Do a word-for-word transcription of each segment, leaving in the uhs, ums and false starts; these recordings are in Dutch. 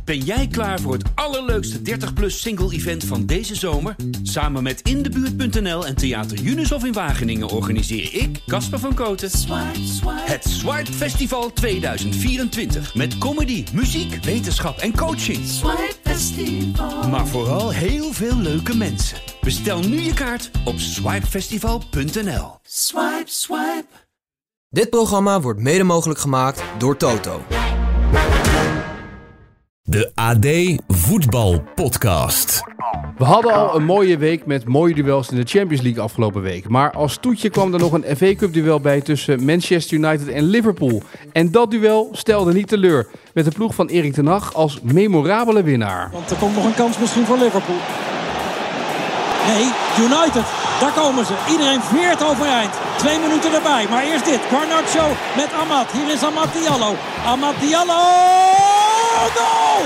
Ben jij klaar voor het allerleukste dertig plus single event van deze zomer? Samen met in de buurt punt n l en Theater Junishof in Wageningen organiseer ik, Casper van Koten, Swipe, Swipe. Het Swipe Festival tweeduizend vierentwintig. Met comedy, muziek, wetenschap en coaching. Swipe Festival. Maar vooral heel veel leuke mensen. Bestel nu je kaart op swipe festival punt n l. Swipe, swipe. Dit programma wordt mede mogelijk gemaakt door Toto. De A D Voetbal Podcast. We hadden al een mooie week met mooie duels in de Champions League afgelopen week. Maar als toetje kwam er nog een F A Cup duel bij tussen Manchester United en Liverpool. En dat duel stelde niet teleur, met de ploeg van Erik ten Hag als memorabele winnaar. Want er komt nog een kans misschien voor Liverpool. Nee, United, daar komen ze. Iedereen veert overeind. Twee minuten erbij, maar eerst dit. Garnacho met Amad. Hier is Amad Diallo. Amad Diallo! Goal!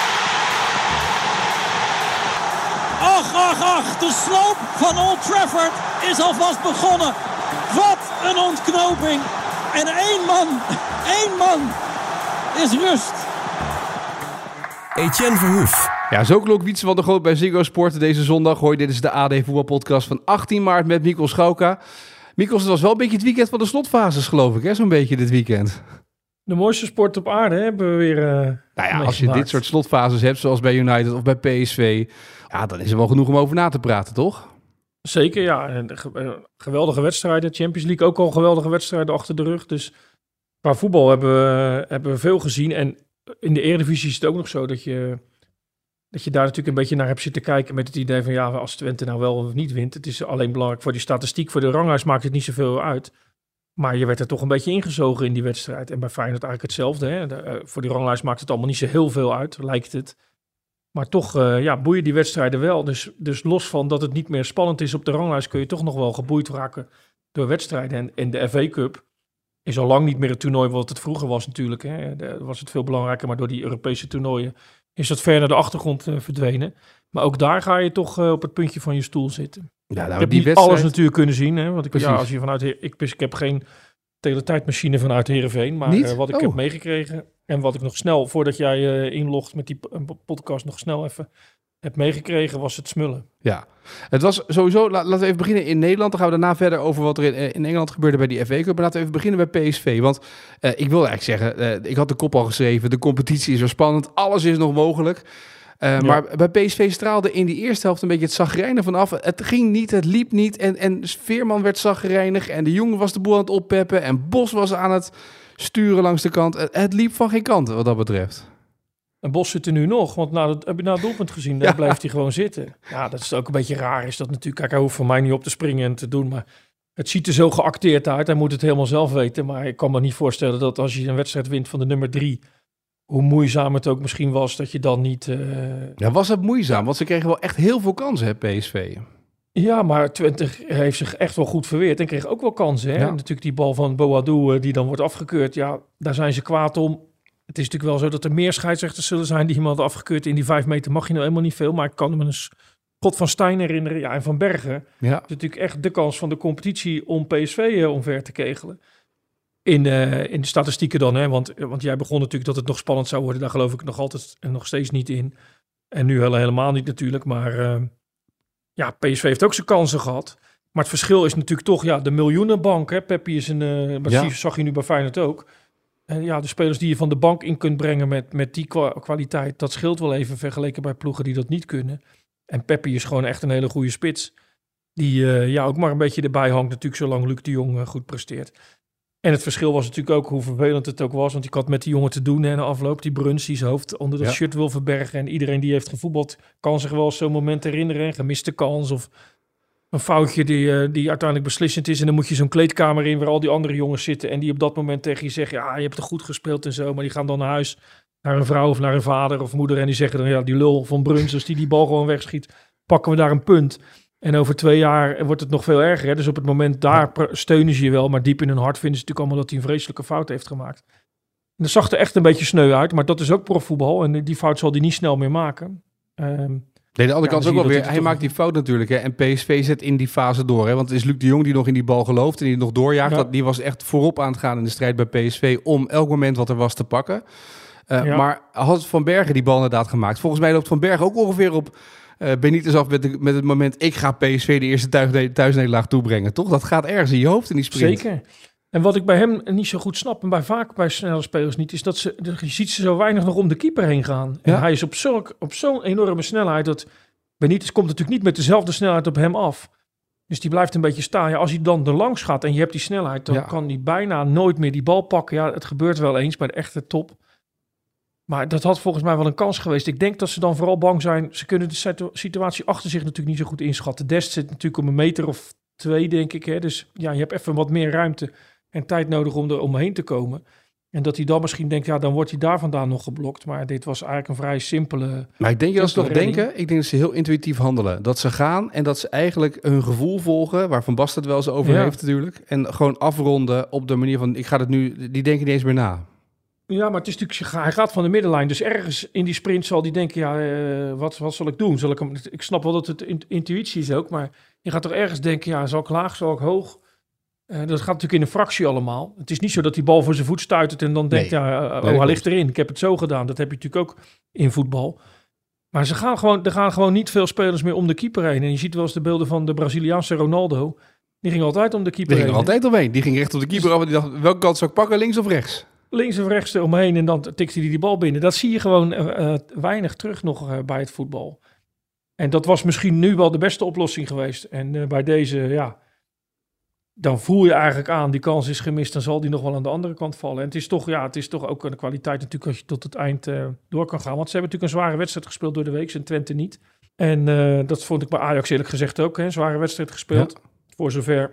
Ach, ach, ach. De sloop van Old Trafford is alvast begonnen. Wat een ontknoping. En één man, één man is rust. Etienne Verhoef. Ja, zo klonk Wietse van der Groot bij Ziggo Sport deze zondag. Hoi, dit is de A D Voetbalpodcast van achttien maart met Mikkel Schauka. Mikkel, het was wel een beetje het weekend van de slotfases, geloof ik, hè? Zo'n beetje dit weekend. De mooiste sport op aarde hebben we weer uh, Nou ja, als je gemaakt. dit soort slotfases hebt, zoals bij United of bij P S V, ja, dan is er wel genoeg om over na te praten, toch? Zeker, ja. En ge- geweldige wedstrijden. Champions League ook al geweldige wedstrijden achter de rug. Dus qua voetbal hebben we, hebben we veel gezien. En in de Eredivisie is het ook nog zo dat je, dat je daar natuurlijk een beetje naar hebt zitten kijken met het idee van ja, als Twente nou wel of niet wint. Het is alleen belangrijk voor die statistiek. Voor de ranglijst maakt het niet zoveel uit. Maar je werd er toch een beetje ingezogen in die wedstrijd. En bij Feyenoord eigenlijk hetzelfde. Hè? De, uh, voor die ranglijst maakt het allemaal niet zo heel veel uit, lijkt het. Maar toch uh, ja, boeien die wedstrijden wel. Dus, dus los van dat het niet meer spannend is op de ranglijst, kun je toch nog wel geboeid raken door wedstrijden. En, en de F A Cup is al lang niet meer het toernooi wat het vroeger was natuurlijk. Hè. De, was het veel belangrijker, maar door die Europese toernooien is dat ver naar de achtergrond uh, verdwenen. Maar ook daar ga je toch uh, op het puntje van je stoel zitten. Ja, nou, ik heb die niet wedstrijd... alles natuurlijk kunnen zien. Hè, want ik, ja, Precies. als je vanuit, ik, ik heb geen teletijdmachine vanuit Heerenveen. Maar Niet? uh, wat ik Oh. heb meegekregen en wat ik nog snel, voordat jij uh, inlogt met die p- podcast, nog snel even heb meegekregen, was het smullen. Ja, het was sowieso, la- laten we even beginnen in Nederland. Dan gaan we daarna verder over wat er in, in Engeland gebeurde bij die F A Cup. Maar laten we even beginnen bij P S V. Want uh, ik wil eigenlijk zeggen, uh, ik had de kop al geschreven. De competitie is weer spannend. Alles is nog mogelijk. Uh, ja. Maar bij P S V straalde in die eerste helft een beetje het chagrijnen vanaf. Het ging niet, het liep niet. En, en Veerman werd chagrijnig. En de jongen was de boel aan het oppeppen. En Bos was aan het sturen langs de kant. Het, het liep van geen kant wat dat betreft. En Bos zit er nu nog, want na het, heb je na het doelpunt gezien, Ja. daar blijft hij gewoon zitten. Ja, dat is ook een beetje raar, is dat natuurlijk. Kijk, hij hoeft voor mij niet op te springen en te doen, maar het ziet er zo geacteerd uit. Hij moet het helemaal zelf weten, maar ik kan me niet voorstellen dat als je een wedstrijd wint van de nummer drie, hoe moeizaam het ook misschien was, dat je dan niet... Uh... Ja, was het moeizaam, want ze kregen wel echt heel veel kansen, hè, P S V. Ja, maar Twente heeft zich echt wel goed verweerd en kreeg ook wel kansen. Hè? Ja. En natuurlijk die bal van Boadou, uh, die dan wordt afgekeurd, ja, daar zijn ze kwaad om. Het is natuurlijk wel zo dat er meer scheidsrechters zullen zijn die iemand afgekeurd. In die vijf meter mag je nou helemaal niet veel. Maar ik kan me een schot van Stijn herinneren. Ja, en van Bergen. Ja. Het is natuurlijk echt de kans van de competitie om P S V uh, omver te kegelen. In, uh, in de statistieken dan. Hè? Want, want jij begon natuurlijk dat het nog spannend zou worden. Daar geloof ik nog altijd en nog steeds niet in. En nu helemaal niet natuurlijk. Maar uh, ja, P S V heeft ook zijn kansen gehad. Maar het verschil is natuurlijk toch ja, de miljoenenbank. Hè? Peppi is een... Uh, ja. Zag je nu bij Feyenoord ook. En ja, de spelers die je van de bank in kunt brengen met, met die kwa- kwaliteit, dat scheelt wel even vergeleken bij ploegen die dat niet kunnen. En Peppi is gewoon echt een hele goede spits. Die uh, ja, ook maar een beetje erbij hangt natuurlijk, zolang Luc de Jong uh, goed presteert. En het verschil was natuurlijk ook hoe vervelend het ook was. Want ik had met die jongen te doen en na afloop, die Bruns, die zijn hoofd onder dat ja. shirt wil verbergen. En iedereen die heeft gevoetbald kan zich wel zo'n moment herinneren. Gemiste kans of een foutje die, uh, die uiteindelijk beslissend is. En dan moet je zo'n kleedkamer in waar al die andere jongens zitten. En die op dat moment tegen je zeggen, ja, je hebt er goed gespeeld en zo. Maar die gaan dan naar huis, naar een vrouw of naar een vader of moeder. En die zeggen dan, ja, die lul van Bruns, als die die bal gewoon wegschiet, pakken we daar een punt. En over twee jaar wordt het nog veel erger. Hè? Dus op het moment daar steunen ze je wel. Maar diep in hun hart vinden ze natuurlijk allemaal dat hij een vreselijke fout heeft gemaakt. En dat zag er echt een beetje sneu uit. Maar dat is ook profvoetbal. En die fout zal hij niet snel meer maken. Um, Nee, de andere ja, kant ook wel weer. Hij toch... maakt die fout natuurlijk. Hè, en P S V zet in die fase door. Hè, want het is Luc de Jong die nog in die bal gelooft en die nog doorjaagt. Ja. Dat, die was echt voorop aan het gaan in de strijd bij P S V om elk moment wat er was te pakken. Uh, Ja. Maar had Van Bergen die bal inderdaad gemaakt. Volgens mij loopt Van Bergen ook ongeveer op uh, Benitez af met, de, met het moment... ik ga P S V de eerste thuis, thuisnederlaag toebrengen, toch? Dat gaat ergens in je hoofd in die sprint. Zeker. En wat ik bij hem niet zo goed snap, en bij vaak bij snelle spelers niet, is dat ze, je ziet ze zo weinig nog om de keeper heen gaan. En Ja. hij is op, zulk, op zo'n enorme snelheid dat Benitez komt natuurlijk niet met dezelfde snelheid op hem af. Dus die blijft een beetje staan. Ja, als hij dan er langs gaat en je hebt die snelheid, dan Ja. kan hij bijna nooit meer die bal pakken. Ja, het gebeurt wel eens bij de echte top. Maar dat had volgens mij wel een kans geweest. Ik denk dat ze dan vooral bang zijn. Ze kunnen de situ- situatie achter zich natuurlijk niet zo goed inschatten. Dest zit natuurlijk om een meter of twee, denk ik. Hè? Dus ja, je hebt even wat meer ruimte en tijd nodig om er omheen te komen. En dat hij dan misschien denkt, ja, dan wordt hij daar vandaan nog geblokt. Maar dit was eigenlijk een vrij simpele... Maar ik denk dat ze toch simpele redding. denken... ik denk dat ze heel intuïtief handelen. Dat ze gaan en dat ze eigenlijk hun gevoel volgen... waar Van Basten het wel eens over Ja. heeft natuurlijk. En gewoon afronden op de manier van... ik ga het nu... die denken niet eens meer na. Ja, maar het is natuurlijk, hij gaat van de middenlijn. Dus ergens in die sprint zal hij denken, ja, uh, wat, wat zal ik doen? Zal ik hem, ik snap wel dat het intuïtie is ook, maar je gaat toch ergens denken, ja, zal ik laag, zal ik hoog? Uh, dat gaat natuurlijk in een fractie allemaal. Het is niet zo dat die bal voor zijn voet stuitert en dan Nee. denkt, ja, uh, Nee, oh, hij ligt erin. Ik heb het zo gedaan. Dat heb je natuurlijk ook in voetbal. Maar ze gaan gewoon, er gaan gewoon niet veel spelers meer om de keeper heen. En je ziet wel eens de beelden van de Braziliaanse Ronaldo. Die ging altijd om de keeper Die ging heen. er altijd omheen. Die ging recht op de keeper af en die dacht... welke kant zou ik pakken, links of rechts? Links of rechts eromheen en dan tikte hij die bal binnen. Dat zie je gewoon uh, weinig terug nog uh, bij het voetbal. En dat was misschien nu wel de beste oplossing geweest. En uh, bij deze, ja, dan voel je eigenlijk aan, die kans is gemist, dan zal die nog wel aan de andere kant vallen. En het is toch, ja, het is toch ook een kwaliteit natuurlijk als je tot het eind uh, door kan gaan. Want ze hebben natuurlijk een zware wedstrijd gespeeld door de week, en Twente niet. En uh, dat vond ik bij Ajax eerlijk gezegd ook, hè, een zware wedstrijd gespeeld. Ja. Voor zover...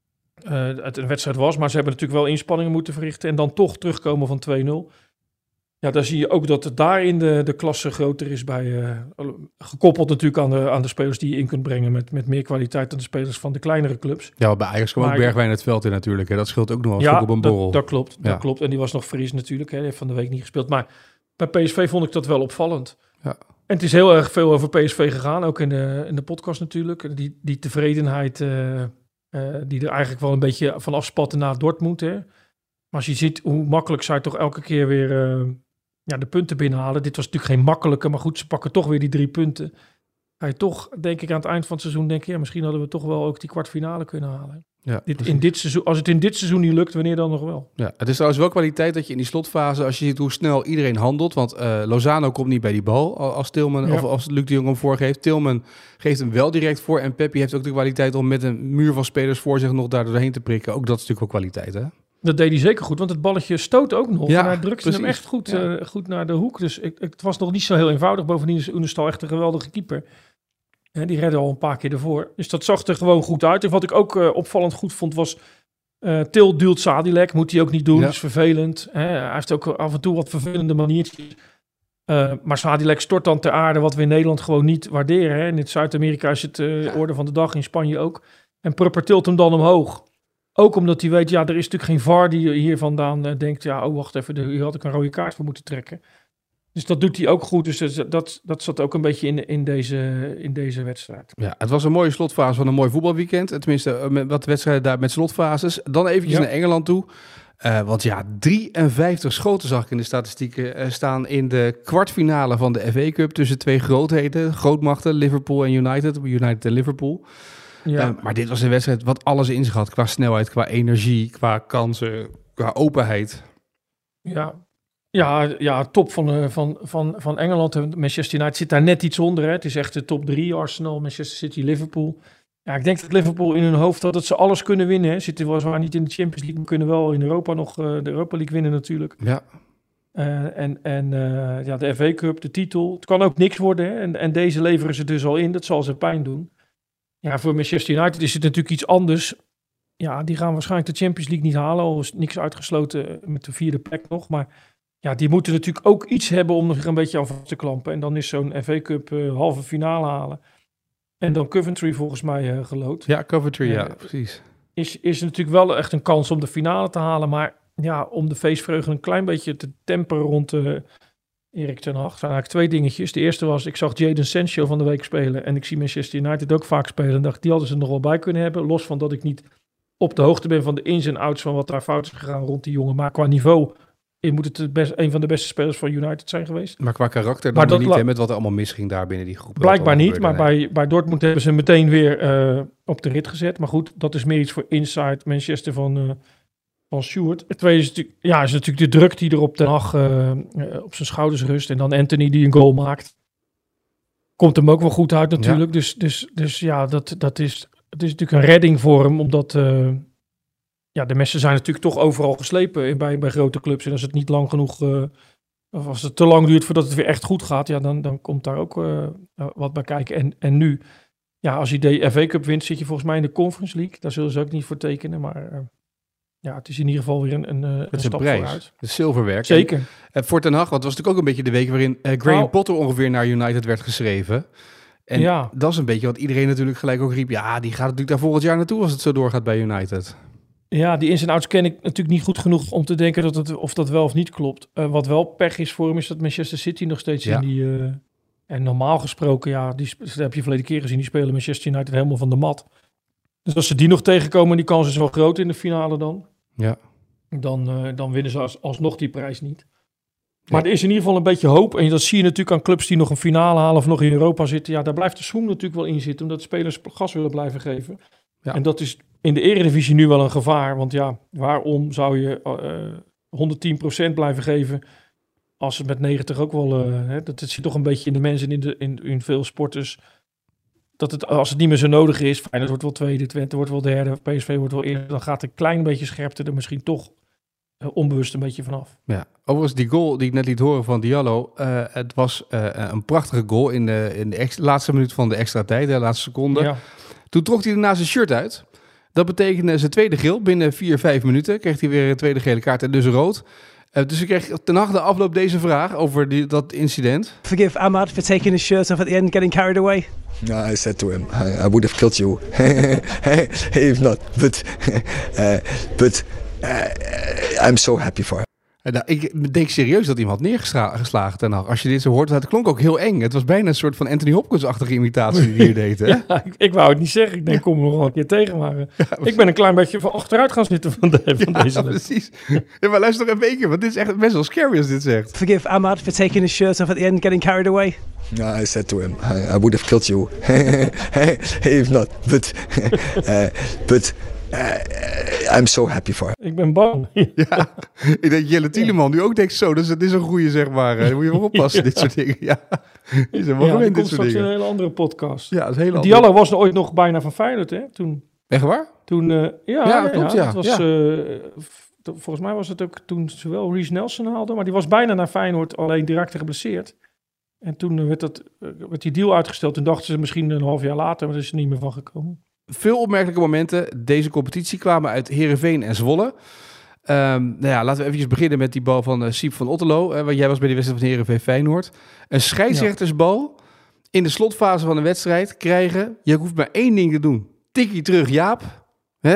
Uh, het een wedstrijd was, maar ze hebben natuurlijk wel inspanningen moeten verrichten en dan toch terugkomen van twee nul. Ja, daar zie je ook dat het daarin de, de klasse groter is bij, uh, gekoppeld natuurlijk aan de, aan de spelers die je in kunt brengen met, met meer kwaliteit dan de spelers van de kleinere clubs. Ja, bij Ajax kwam ook Bergwijn het veld in natuurlijk. Hè. Dat scheelt ook nog wel ja, op een borrel. Dat, dat klopt, ja. dat klopt. En die was nog fris natuurlijk, hè. Die heeft van de week niet gespeeld. Maar bij P S V vond ik dat wel opvallend. Ja. En het is heel erg veel over P S V gegaan, ook in de, in de podcast natuurlijk. Die, die tevredenheid... Uh, Uh, die er eigenlijk wel een beetje van afspatten na Dortmund. Hè? Maar als je ziet hoe makkelijk zij toch elke keer weer uh, ja, de punten binnenhalen. Dit was natuurlijk geen makkelijke, maar goed, ze pakken toch weer die drie punten. Ga je toch, denk ik, aan het eind van het seizoen denken... ja, misschien hadden we toch wel ook die kwartfinale kunnen halen. Ja, dit, in dit seizoen, als het in dit seizoen niet lukt, wanneer dan nog wel? Ja, het is trouwens wel kwaliteit dat je in die slotfase... als je ziet hoe snel iedereen handelt... want uh, Lozano komt niet bij die bal als Tilman ja. of als Luc de Jong hem voorgeeft. Tilman geeft hem wel direct voor... en Peppi heeft ook de kwaliteit om met een muur van spelers voor zich... nog daar doorheen te prikken. Ook dat is natuurlijk wel kwaliteit, hè? Dat deed hij zeker goed, want het balletje stoot ook nog. Ja, en hij drukte precies. hem echt goed, ja. uh, goed naar de hoek. Dus ik, het was nog niet zo heel eenvoudig. Bovendien is Oenestal echt een geweldige keeper. Ja, die redde al een paar keer ervoor. Dus dat zag er gewoon goed uit. En wat ik ook uh, opvallend goed vond was... Uh, Til duwt Sadilek, moet hij ook niet doen. Ja. Dat is vervelend. Hè? Hij heeft ook af en toe wat vervelende maniertjes. Uh, maar Sadilek stort dan ter aarde wat we in Nederland gewoon niet waarderen. Hè? In Zuid-Amerika is het uh, ja. orde van de dag, in Spanje ook. En Prupper tilt hem dan omhoog. Ook omdat hij weet, ja, er is natuurlijk geen V A R die hier vandaan uh, denkt... ja, oh, wacht even, hier had ik een rode kaart voor moeten trekken. Dus dat doet hij ook goed. Dus dat, dat zat ook een beetje in, in, deze, in deze wedstrijd. Ja, het was een mooie slotfase van een mooi voetbalweekend. Tenminste, met wat wedstrijden daar met slotfases. Dan eventjes ja. naar Engeland toe. Uh, want ja, drieënvijftig schoten zag ik in de statistieken uh, staan in de kwartfinale van de F A Cup... tussen twee grootheden, grootmachten, Liverpool en United. United en Liverpool. Ja. Uh, maar dit was een wedstrijd wat alles in zich had. Qua snelheid, qua energie, qua kansen, qua openheid. Ja, Ja, ja, top van, uh, van, van, van Engeland. Manchester United zit daar net iets onder. Hè. Het is echt de top drie. Arsenal, Manchester City, Liverpool. Ja, ik denk dat Liverpool in hun hoofd had dat ze alles kunnen winnen. Hè. Zitten weliswaar niet in de Champions League, maar kunnen wel in Europa nog uh, de Europa League winnen natuurlijk. Ja. Uh, en en uh, ja, de F A Cup, de titel. Het kan ook niks worden. Hè. En, en deze leveren ze dus al in. Dat zal ze pijn doen. Ja, voor Manchester United is het natuurlijk iets anders. Ja, die gaan waarschijnlijk de Champions League niet halen. Al is niks uitgesloten met de vierde plek nog. Maar ja, die moeten natuurlijk ook iets hebben om er een beetje aan vast te klampen. En dan is zo'n F A Cup uh, halve finale halen. En dan Coventry volgens mij uh, geloot. Ja, Coventry, uh, ja, precies. Is, is natuurlijk wel echt een kans om de finale te halen. Maar ja, om de feestvreugde een klein beetje te temperen rond uh, Erik ten Hag. Er zijn eigenlijk twee dingetjes. De eerste was, ik zag Jadon Sancho van de week spelen. En ik zie Manchester United ook vaak spelen. En dacht, die hadden ze er nog wel bij kunnen hebben. Los van dat ik niet op de hoogte ben van de ins en outs van wat daar fout is gegaan rond die jongen. Maar qua niveau moet het het best, een van de beste spelers van United zijn geweest. Maar qua karakter dan Maar dat niet, la- hè, met wat er allemaal misging daar binnen die groep. Blijkbaar niet, maar bij... bij, bij Dortmund hebben ze meteen weer uh, op de rit gezet. Maar goed, dat is meer iets voor Inside Manchester van, uh, van Stuart. Het tweede is natuurlijk, ja, is natuurlijk de druk die er op Ten Hag uh, uh, op zijn schouders rust. En dan Anthony die een goal maakt. Komt hem ook wel goed uit natuurlijk. Ja. Dus, dus, dus ja, dat, dat is, het is natuurlijk een redding voor hem, omdat... Uh, Ja, de messen zijn natuurlijk toch overal geslepen in, bij, bij grote clubs. En als het niet lang genoeg, uh, of als het te lang duurt voordat het weer echt goed gaat, ja, dan, dan komt daar ook uh, uh, wat bij kijken. En, en nu, ja, als je de F A Cup wint, zit je volgens mij in de Conference League. Daar zullen ze ook niet voor tekenen, maar uh, ja, het is in ieder geval weer een, een, een stap prijs. vooruit. Het zilverwerk. Zeker. En, en voor Ten Hag, want het was natuurlijk ook een beetje de week waarin uh, Graham nou, Potter ongeveer naar United werd geschreven. En ja. dat is een beetje wat iedereen natuurlijk gelijk ook riep. Ja, die gaat natuurlijk daar volgend jaar naartoe als het zo doorgaat bij United. Ja, die ins en outs ken ik natuurlijk niet goed genoeg om te denken dat het, of dat wel of niet klopt. Uh, wat wel pech is voor hem, is dat Manchester City nog steeds ja. in die... Uh, en normaal gesproken, ja, die, dat heb je verleden keer gezien, die spelen Manchester United helemaal van de mat. Dus als ze die nog tegenkomen, die kans is wel groot in de finale dan. Ja. Dan, uh, dan winnen ze als, alsnog die prijs niet. Maar ja. Er is in ieder geval een beetje hoop. En dat zie je natuurlijk aan clubs die nog een finale halen of nog in Europa zitten. Ja, daar blijft de swoon natuurlijk wel in zitten, omdat de spelers gas willen blijven geven. Ja. En dat is in de Eredivisie nu wel een gevaar. Want ja, waarom zou je uh, honderdtien procent blijven geven als het met negentig ook wel... Uh, hè, dat zit toch een beetje in de mensen in, de, in, in veel sporters. Dat het, als het niet meer zo nodig is, Feyenoord wordt wel tweede, Twente wordt wel derde, P S V wordt wel eerder. Dan gaat een klein beetje scherpte er misschien toch uh, onbewust een beetje vanaf. Ja, overigens die goal die ik net liet horen van Diallo. Uh, het was uh, een prachtige goal in de, in de ex- laatste minuut van de extra tijd, de laatste seconde. Ja. Toen trok hij daarna zijn shirt uit. Dat betekende zijn tweede geel. Binnen vier, vijf minuten kreeg hij weer een tweede gele kaart en dus rood. Uh, dus ik kreeg ten Hag de afloop deze vraag over die, dat incident. Forgive Ahmad for taking his shirt off at the end, getting carried away. No, I said to him, I, I would have killed you if not. But, uh, but uh, I'm so happy for him. Nou, ik denk serieus dat hij hem had neergeslagen ten Hag. Als je dit zo hoort, het klonk ook heel eng. Het was bijna een soort van Anthony Hopkins-achtige imitatie die hij hier deed. Hè? Ja, ik, ik wou het niet zeggen. Ik denk, kom er nog wel een keer tegen. Maar uh, ja, ik ben een klein beetje van achteruit gaan zitten van, de, van ja, deze. Precies. Ja, maar luister nog even een keer, want dit is echt best wel scary als dit zegt. Forgive Ahmad for taking his shirt off at the end, getting carried away. No, I said to him, I, I would have killed you if not. But, uh, but uh, I'm so happy for him. Ik ben bang. Ja, ik denk Jelle Tieleman nu ook denkt zo, dus het is een goeie zeg maar. Daar moet je wel oppassen, ja. Dit soort dingen. Ja, is er wel ja, gewend, dit dit soort komt dingen. een hele andere podcast. Ja, dat is een hele Diallo andere... was ooit nog bijna van Feyenoord, hè? Toen, Echt waar? Toen, uh, ja, ja, dat klopt, ja. Het was, ja. Uh, volgens mij was het ook toen ze wel Reece Nelson haalde, maar die was bijna naar Feyenoord, alleen direct geblesseerd. En toen werd, dat, werd die deal uitgesteld. Toen dachten ze misschien een half jaar later, maar er is er niet meer van gekomen. Veel opmerkelijke momenten. Deze competitie kwamen uit Heerenveen en Zwolle. Um, nou ja, laten we even beginnen met die bal van uh, Siep van Otterlo. Uh, want jij was bij de wedstrijd van Heerenveen Feyenoord. Een scheidsrechtersbal in de slotfase van een wedstrijd krijgen. Je hoeft maar één ding te doen. Tikkie terug, Jaap. Hè?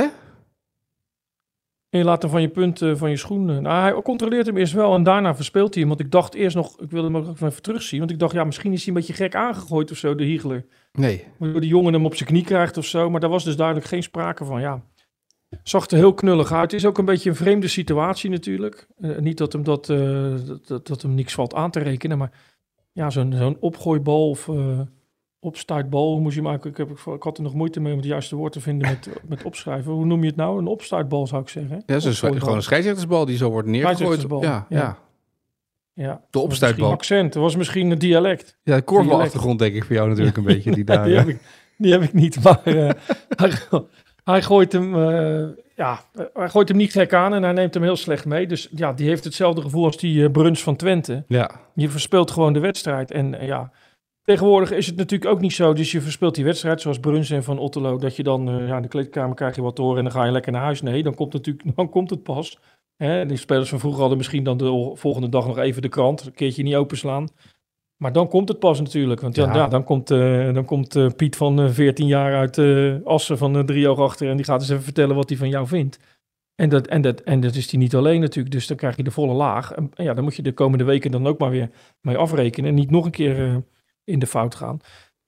En je laat hem van je punt, uh, van je schoen. Uh, nou, hij controleert hem eerst wel en daarna verspeelt hij hem. Want ik dacht eerst nog, ik wilde hem ook even terugzien. Want ik dacht, ja, misschien is hij een beetje gek aangegooid of zo, de Hiegler. Nee. Waardoor die jongen hem op zijn knie krijgt of zo. Maar daar was dus duidelijk geen sprake van, ja. Zag er heel knullig uit. Het is ook een beetje een vreemde situatie natuurlijk. Uh, niet dat hem, dat, uh, dat, dat hem niks valt aan te rekenen. Maar ja, zo'n, zo'n opgooibal of... Uh, opstuitbal, hoe moest je maken? Ik, heb, ik had er nog moeite mee om het juiste woord te vinden met, met opschrijven. Hoe noem je het nou? Een opstuitbal zou ik zeggen. Ja, dat is gewoon een scheidsrechtersbal die zo wordt neergegooid. Ja, ja, ja. ja. De opstuitbal. Accent, dat was misschien een dialect. Ja, de korfbalachtergrond denk ik voor jou natuurlijk een beetje. Die, daar, die, heb ik, die heb ik niet, maar uh, hij, hij gooit hem... Uh, ja, hij gooit hem niet gek aan en hij neemt hem heel slecht mee. Dus ja, die heeft hetzelfde gevoel als die uh, Bruns van Twente. Ja. Je verspeelt gewoon de wedstrijd en uh, ja... Tegenwoordig is het natuurlijk ook niet zo, dus je verspeelt die wedstrijd zoals Bruns en Van Otterlo, dat je dan uh, ja, in de kleedkamer krijg je wat te horen en dan ga je lekker naar huis. Nee, dan komt het natuurlijk, dan komt het pas. Hè? Die spelers van vroeger hadden misschien dan de volgende dag nog even de krant, een keertje niet openslaan. Maar dan komt het pas natuurlijk, want ja, ja, ja dan komt, uh, dan komt uh, Piet van uh, veertien jaar uit uh, Assen van uh, Driehoog achter en die gaat eens even vertellen wat hij van jou vindt. En dat, en, dat, en dat is hij niet alleen natuurlijk, dus dan krijg je de volle laag. En, en ja, dan moet je de komende weken dan ook maar weer mee afrekenen en niet nog een keer... Uh, in de fout gaan.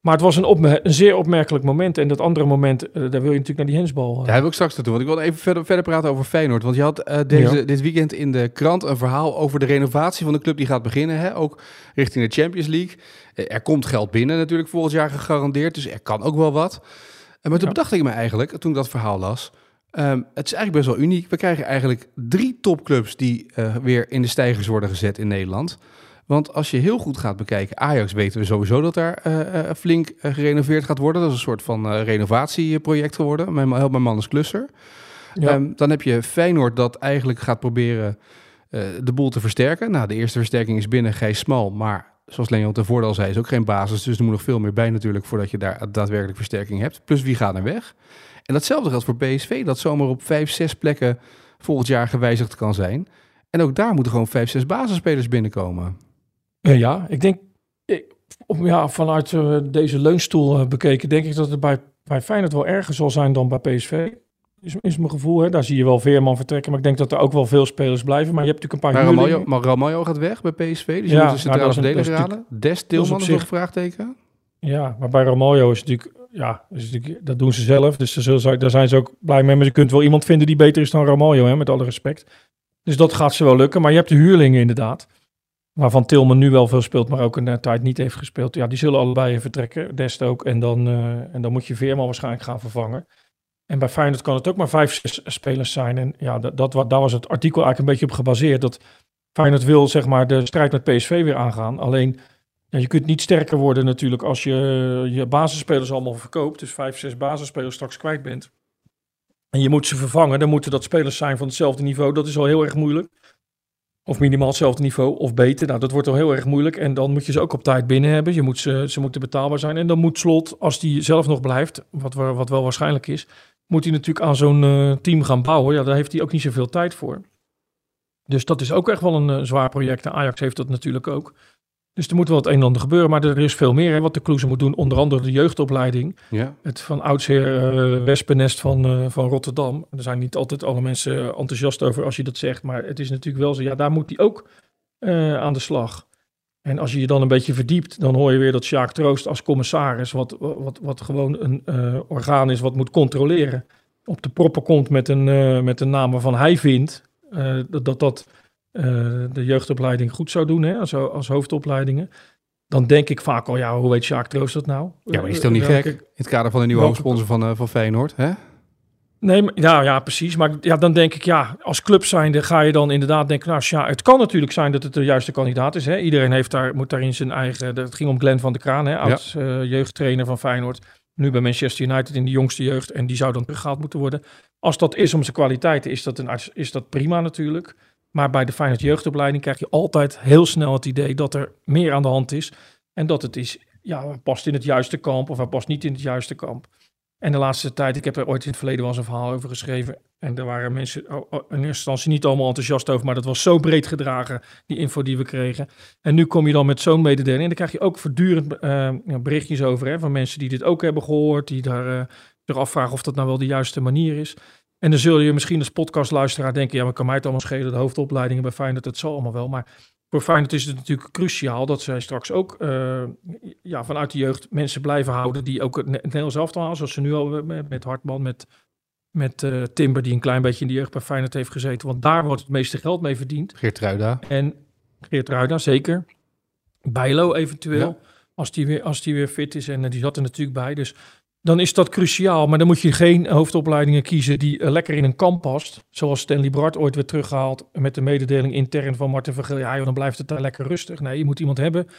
Maar het was een, opmer- een zeer opmerkelijk moment. En dat andere moment, uh, daar wil je natuurlijk naar die hensbal. Uh. Ja, heb ik straks naartoe. Want ik wil even verder, verder praten over Feyenoord. Want je had uh, deze, ja. dit weekend in de krant een verhaal over de renovatie van de club die gaat beginnen. Hè? Ook richting de Champions League. Uh, er komt geld binnen natuurlijk volgend jaar gegarandeerd. Dus er kan ook wel wat. Uh, maar toen ja. bedacht ik me eigenlijk, toen ik dat verhaal las. Um, het is eigenlijk best wel uniek. We krijgen eigenlijk drie topclubs die uh, weer in de steigers worden gezet in Nederland. Want als je heel goed gaat bekijken, Ajax weten we sowieso dat daar uh, uh, flink uh, gerenoveerd gaat worden. Dat is een soort van uh, renovatieproject geworden. Mijn, help mijn man is klusser. Ja. Um, dan heb je Feyenoord dat eigenlijk gaat proberen uh, de boel te versterken. Nou, de eerste versterking is binnen Gijs Smal. Maar zoals Leon ten Voordeel zei, is ook geen basis. Dus er moet nog veel meer bij natuurlijk voordat je daar daadwerkelijk versterking hebt. Plus wie gaat er weg? En datzelfde geldt voor P S V. Dat zomaar op vijf, zes plekken volgend jaar gewijzigd kan zijn. En ook daar moeten gewoon vijf, zes basisspelers binnenkomen. Ja, ik denk, ik, ja, vanuit uh, deze leunstoel uh, bekeken, denk ik dat het bij, bij Feyenoord wel erger zal zijn dan bij P S V. Is, is mijn gevoel, hè? Daar zie je wel Veerman vertrekken, maar ik denk dat er ook wel veel spelers blijven. Maar je hebt natuurlijk een paar huurlingen. Maar Ramaljo gaat weg bij P S V, dus je ja, moet de centrale nou, verdediger halen. Des Tilman is nog een vraagteken. Ja, maar bij Ramaljo is natuurlijk, ja, is natuurlijk, dat doen ze zelf, dus daar, daar zijn ze ook blij mee. Maar je kunt wel iemand vinden die beter is dan Ramaljo, hè, met alle respect. Dus dat gaat ze wel lukken, maar je hebt de huurlingen inderdaad. Waarvan Tilman nu wel veel speelt, maar ook een uh, tijd niet heeft gespeeld. Ja, die zullen allebei vertrekken, Dest ook. En dan, uh, en dan moet je Veerman waarschijnlijk gaan vervangen. En bij Feyenoord kan het ook maar vijf, zes spelers zijn. En ja, dat, dat, daar was het artikel eigenlijk een beetje op gebaseerd. Dat Feyenoord wil, zeg maar, de strijd met P S V weer aangaan. Alleen, ja, je kunt niet sterker worden natuurlijk als je je basisspelers allemaal verkoopt. Dus vijf, zes basisspelers straks kwijt bent. En je moet ze vervangen. Dan moeten dat spelers zijn van hetzelfde niveau. Dat is al heel erg moeilijk. Of minimaal hetzelfde niveau, of beter. Nou, dat wordt al heel erg moeilijk. En dan moet je ze ook op tijd binnen hebben. Je moet ze, ze moeten betaalbaar zijn. En dan moet Slot, als die zelf nog blijft, wat, wat wel waarschijnlijk is, moet hij natuurlijk aan zo'n uh, team gaan bouwen. Ja, daar heeft hij ook niet zoveel tijd voor. Dus dat is ook echt wel een uh, zwaar project. En Ajax heeft dat natuurlijk ook. Dus er moet wel het een en ander gebeuren. Maar er is veel meer hè, wat de Kloeze moet doen. Onder andere de jeugdopleiding. Ja. Het van oudsher uh, wespennest van, uh, van Rotterdam. Er zijn niet altijd alle mensen enthousiast over als je dat zegt. Maar het is natuurlijk wel zo. Ja, daar moet hij ook uh, aan de slag. En als je je dan een beetje verdiept, dan hoor je weer dat Sjaak Troost als commissaris, wat, wat, wat gewoon een uh, orgaan is wat moet controleren, op de proppen komt met een, uh, met een naam waarvan hij vindt uh, dat dat... dat Uh, de jeugdopleiding goed zou doen, hè, als, als hoofdopleidingen, dan denk ik vaak al, ja, hoe weet Sjaak Troost dat nou? Ja, maar is toch niet uh, gek? In het kader van de nieuwe hoofdsponsor van, uh, van Feyenoord, hè? Nee, maar, ja, ja, precies. Maar ja, dan denk ik, ja, als club zijnde ga je dan inderdaad denken, nou, Sjaak, het kan natuurlijk zijn dat het de juiste kandidaat is, hè? Iedereen heeft daar, moet daarin zijn eigen, het ging om Glenn van der Kraan, hè, oud ja. uh, jeugdtrainer van Feyenoord, nu bij Manchester United in de jongste jeugd, en die zou dan teruggehaald moeten worden. Als dat is om zijn kwaliteiten, is dat, een, is dat prima natuurlijk. Maar bij de Feyenoord jeugdopleiding krijg je altijd heel snel het idee dat er meer aan de hand is. En dat het is, ja, hij past in het juiste kamp of hij past niet in het juiste kamp. En de laatste tijd, ik heb er ooit in het verleden wel eens een verhaal over geschreven. En er waren mensen oh, oh, in eerste instantie niet allemaal enthousiast over. Maar dat was zo breed gedragen, die info die we kregen. En nu kom je dan met zo'n mededeling. En dan krijg je ook voortdurend uh, berichtjes over hè, van mensen die dit ook hebben gehoord. Die daar uh, zich afvragen of dat nou wel de juiste manier is. En dan zul je misschien als podcastluisteraar denken, ja, maar kan mij het allemaal schelen, de hoofdopleidingen bij Feyenoord, dat zal allemaal wel. Maar voor Feyenoord is het natuurlijk cruciaal dat zij straks ook uh, ja, vanuit de jeugd mensen blijven houden die ook het Nederlands elftal halen, zoals ze nu al met, met Hartman, met, met uh, Timber, die een klein beetje in de jeugd bij Feyenoord heeft gezeten. Want daar wordt het meeste geld mee verdiend. Geertruida. En Geertruida, zeker. Bijlo eventueel, ja. als, die weer, als die weer fit is. En uh, die zat er natuurlijk bij, dus dan is dat cruciaal. Maar dan moet je geen hoofdopleidingen kiezen die uh, lekker in een kamp past. Zoals Stanley Bart ooit werd teruggehaald met de mededeling intern van Martin van Geel. Ja, joh, dan blijft het daar lekker rustig. Nee, je moet iemand hebben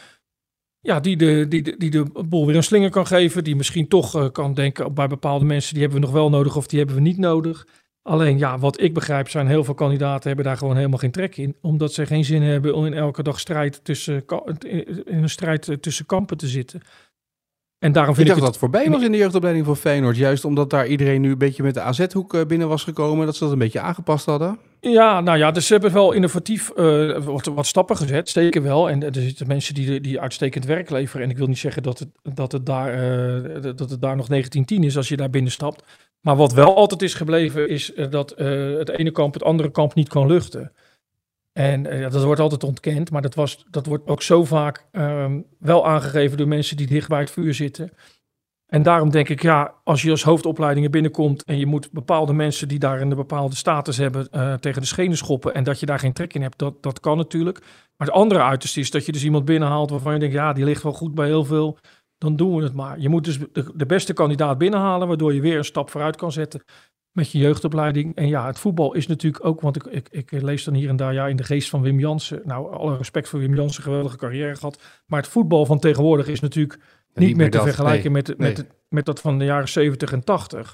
ja, die, de, die, de, die de boel weer een slinger kan geven. Die misschien toch uh, kan denken bij bepaalde mensen, die hebben we nog wel nodig of die hebben we niet nodig. Alleen ja, wat ik begrijp zijn heel veel kandidaten hebben daar gewoon helemaal geen trek in. Omdat ze geen zin hebben om in elke dag strijd tussen, in een strijd tussen kampen te zitten. En daarom vind ik ik dacht het... dat het voorbij was in de jeugdopleiding van Feyenoord. Juist omdat daar iedereen nu een beetje met de A Z-hoek binnen was gekomen. Dat ze dat een beetje aangepast hadden. Ja, nou ja, dus ze hebben wel innovatief uh, wat, wat stappen gezet. Zeker wel. En er zitten mensen die, die uitstekend werk leveren. En ik wil niet zeggen dat het, dat het, daar, uh, dat het daar nog negentien tien is als je daar binnen stapt. Maar wat wel altijd is gebleven is uh, dat uh, het ene kamp het andere kamp niet kan luchten. En uh, dat wordt altijd ontkend, maar dat, was, dat wordt ook zo vaak um, wel aangegeven door mensen die dicht bij het vuur zitten. En daarom denk ik, ja, als je als hoofdopleidingen binnenkomt en je moet bepaalde mensen die daar een bepaalde status hebben uh, tegen de schenen schoppen en dat je daar geen trek in hebt, dat, dat kan natuurlijk. Maar het andere uiterste is dat je dus iemand binnenhaalt waarvan je denkt, ja, die ligt wel goed bij heel veel, dan doen we het maar. Je moet dus de, de beste kandidaat binnenhalen, waardoor je weer een stap vooruit kan zetten met je jeugdopleiding. En ja, het voetbal is natuurlijk ook, want ik, ik, ik lees dan hier en daar, ja, in de geest van Wim Jansen. Nou, alle respect voor Wim Jansen, geweldige carrière gehad. Maar het voetbal van tegenwoordig is natuurlijk niet, niet meer te dat, vergelijken nee, met, nee. met, met dat van de jaren zeventig en tachtig.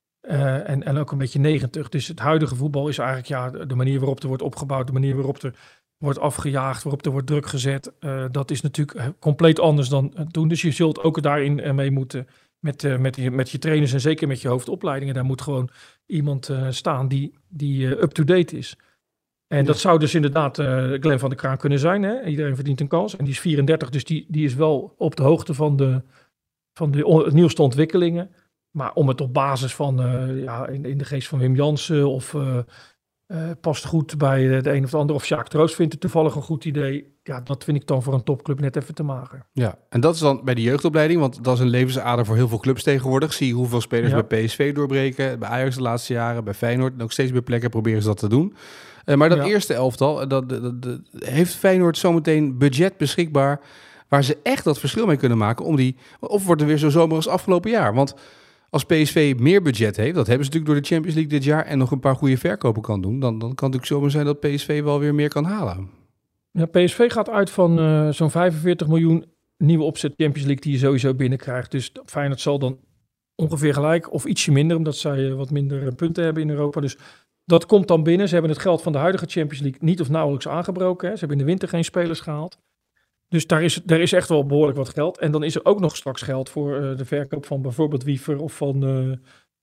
Uh, en, en ook een beetje negentig. Dus het huidige voetbal is eigenlijk ja, de manier waarop er wordt opgebouwd, de manier waarop er wordt afgejaagd, waarop er wordt druk gezet. Uh, dat is natuurlijk compleet anders dan toen. Dus je zult ook daarin mee moeten met, uh, met, je, met je trainers en zeker met je hoofdopleidingen. Daar moet gewoon iemand uh, staan die, die uh, up-to-date is. En ja. dat zou dus inderdaad uh, Glenn van der Kraan kunnen zijn. Hè? Iedereen verdient een kans. En die is vierendertig, dus die, die is wel op de hoogte van de, van de on, nieuwste ontwikkelingen. Maar om het op basis van, uh, ja, in, in de geest van Wim Jansen of uh, uh, past goed bij de een of de ander, of Sjaak Troost vindt het toevallig een goed idee. Ja, dat vind ik dan voor een topclub net even te mager. Ja, en dat is dan bij de jeugdopleiding, want dat is een levensader voor heel veel clubs tegenwoordig. Zie je hoeveel spelers ja. bij P S V doorbreken, bij Ajax de laatste jaren, bij Feyenoord. En ook steeds meer plekken proberen ze dat te doen. Uh, maar dat ja. eerste elftal, dat, dat, dat, dat, heeft Feyenoord zometeen budget beschikbaar waar ze echt dat verschil mee kunnen maken om die, of wordt er weer zo zomer als afgelopen jaar? Want als P S V meer budget heeft, dat hebben ze natuurlijk door de Champions League dit jaar en nog een paar goede verkopen kan doen, dan, dan kan het natuurlijk zomaar zijn dat P S V wel weer meer kan halen. Ja, P S V gaat uit van uh, zo'n vijfenveertig miljoen nieuwe opzet Champions League die je sowieso binnenkrijgt. Dus Feyenoord zal dan ongeveer gelijk of ietsje minder, omdat zij uh, wat minder punten hebben in Europa. Dus dat komt dan binnen. Ze hebben het geld van de huidige Champions League niet of nauwelijks aangebroken. Hè. Ze hebben in de winter geen spelers gehaald. Dus daar is, daar is echt wel behoorlijk wat geld. En dan is er ook nog straks geld voor uh, de verkoop van bijvoorbeeld Wiever of van uh,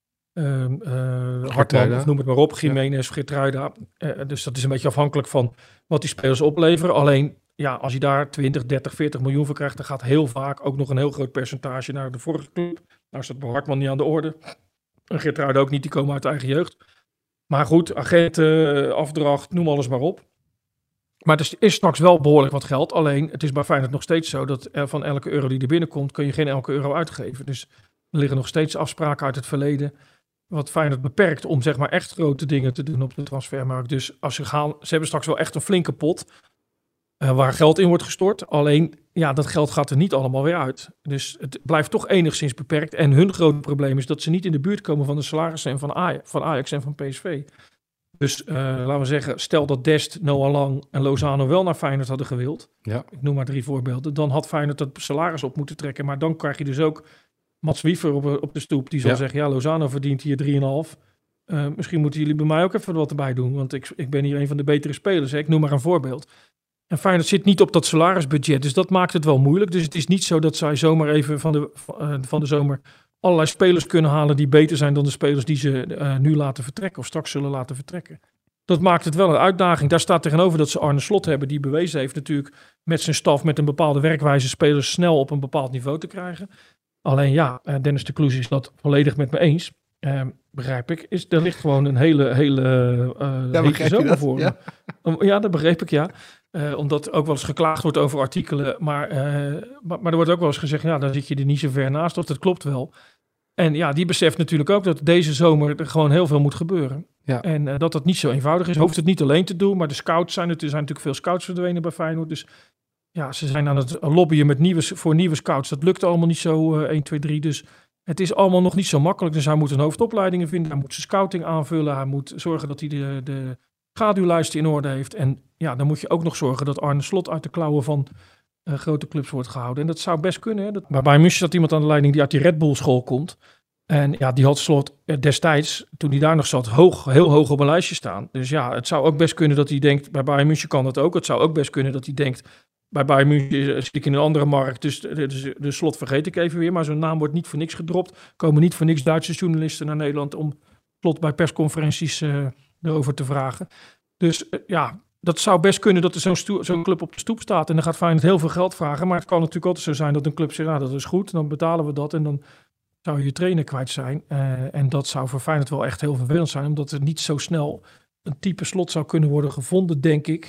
uh, uh, Hartman, of noem het maar op, Jiménez, ja. Geertruida. Uh, dus dat is een beetje afhankelijk van wat die spelers opleveren. Alleen, ja, als je daar twintig, dertig, veertig miljoen voor krijgt, dan gaat heel vaak ook nog een heel groot percentage naar de vorige club. Nou is dat bij Hartman niet aan de orde. En Geertruida ook niet, die komen uit de eigen jeugd. Maar goed, agenten, afdracht, noem alles maar op. Maar er is straks wel behoorlijk wat geld. Alleen, het is bij Feyenoord nog steeds zo dat van elke euro die er binnenkomt, kun je geen elke euro uitgeven. Dus er liggen nog steeds afspraken uit het verleden, wat Feyenoord beperkt om zeg maar echt grote dingen te doen op de transfermarkt. Dus als ze gaan, ze hebben straks wel echt een flinke pot uh, waar geld in wordt gestort. Alleen, ja, dat geld gaat er niet allemaal weer uit. Dus het blijft toch enigszins beperkt. En hun grote probleem is dat ze niet in de buurt komen van de salarissen van Ajax, van Ajax en van P S V. Dus uh, laten we zeggen, stel dat Dest, Noah Lang en Lozano wel naar Feyenoord hadden gewild. Ja. Ik noem maar drie voorbeelden. Dan had Feyenoord dat salaris op moeten trekken. Maar dan krijg je dus ook Mats Wiever op, op de stoep. Die zal ja. zeggen, ja, Lozano verdient hier drie komma vijf. Uh, misschien moeten jullie bij mij ook even wat erbij doen. Want ik, ik ben hier een van de betere spelers. Hè? Ik noem maar een voorbeeld. En Feyenoord zit niet op dat salarisbudget. Dus dat maakt het wel moeilijk. Dus het is niet zo dat zij zomaar even van de, uh, van de zomer allerlei spelers kunnen halen die beter zijn dan de spelers die ze uh, nu laten vertrekken of straks zullen laten vertrekken. Dat maakt het wel een uitdaging. Daar staat tegenover dat ze Arne Slot hebben, die bewezen heeft natuurlijk met zijn staf, met een bepaalde werkwijze, spelers snel op een bepaald niveau te krijgen. Alleen ja, uh, Dennis de Kloes is dat volledig met me eens. Uh, begrijp ik. Is, er ligt gewoon een hele, hele uh, ja, hete zomer voor ja? me. Ja, dat begreep ik, ja. Uh, omdat ook wel eens geklaagd wordt over artikelen. Maar, uh, maar, maar er wordt ook wel eens gezegd, ja, daar zit je er niet zo ver naast. Of dat klopt wel. En ja, die beseft natuurlijk ook dat deze zomer er gewoon heel veel moet gebeuren. Ja. En uh, dat dat niet zo eenvoudig is. Hoeft het niet alleen te doen, maar de scouts zijn, er zijn natuurlijk veel scouts verdwenen bij Feyenoord. Dus ja, ze zijn aan het lobbyen met nieuwe, voor nieuwe scouts. Dat lukt allemaal niet zo uh, één, twee, drie. Dus het is allemaal nog niet zo makkelijk. Dus hij moet een hoofdopleidingen vinden. Hij moet zijn scouting aanvullen. Hij moet zorgen dat hij de, de schaduwlijsten in orde heeft. En ja, dan moet je ook nog zorgen dat Arne Slot uit de klauwen van uh, grote clubs wordt gehouden. En dat zou best kunnen. Hè? Dat, maar bij München zat iemand aan de leiding die uit die Red Bull school komt. En ja, die had Slot destijds, toen hij daar nog zat, hoog, heel hoog op een lijstje staan. Dus ja, het zou ook best kunnen dat hij denkt, bij Bayern München kan dat ook. Het zou ook best kunnen dat hij denkt, bij Bayern München zit ik in een andere markt, dus de, de, de Slot vergeet ik even weer. Maar zo'n naam wordt niet voor niks gedropt. Komen niet voor niks Duitse journalisten naar Nederland om Slot bij persconferenties uh, erover te vragen. Dus uh, ja, dat zou best kunnen dat er zo'n, sto- zo'n club op de stoep staat. En dan gaat Feyenoord heel veel geld vragen. Maar het kan natuurlijk altijd zo zijn dat een club zegt, nou, dat is goed, dan betalen we dat en dan zou je je trainer kwijt zijn. Uh, en dat zou voor Feyenoord wel echt heel vervelend zijn, omdat er niet zo snel een type Slot zou kunnen worden gevonden, denk ik,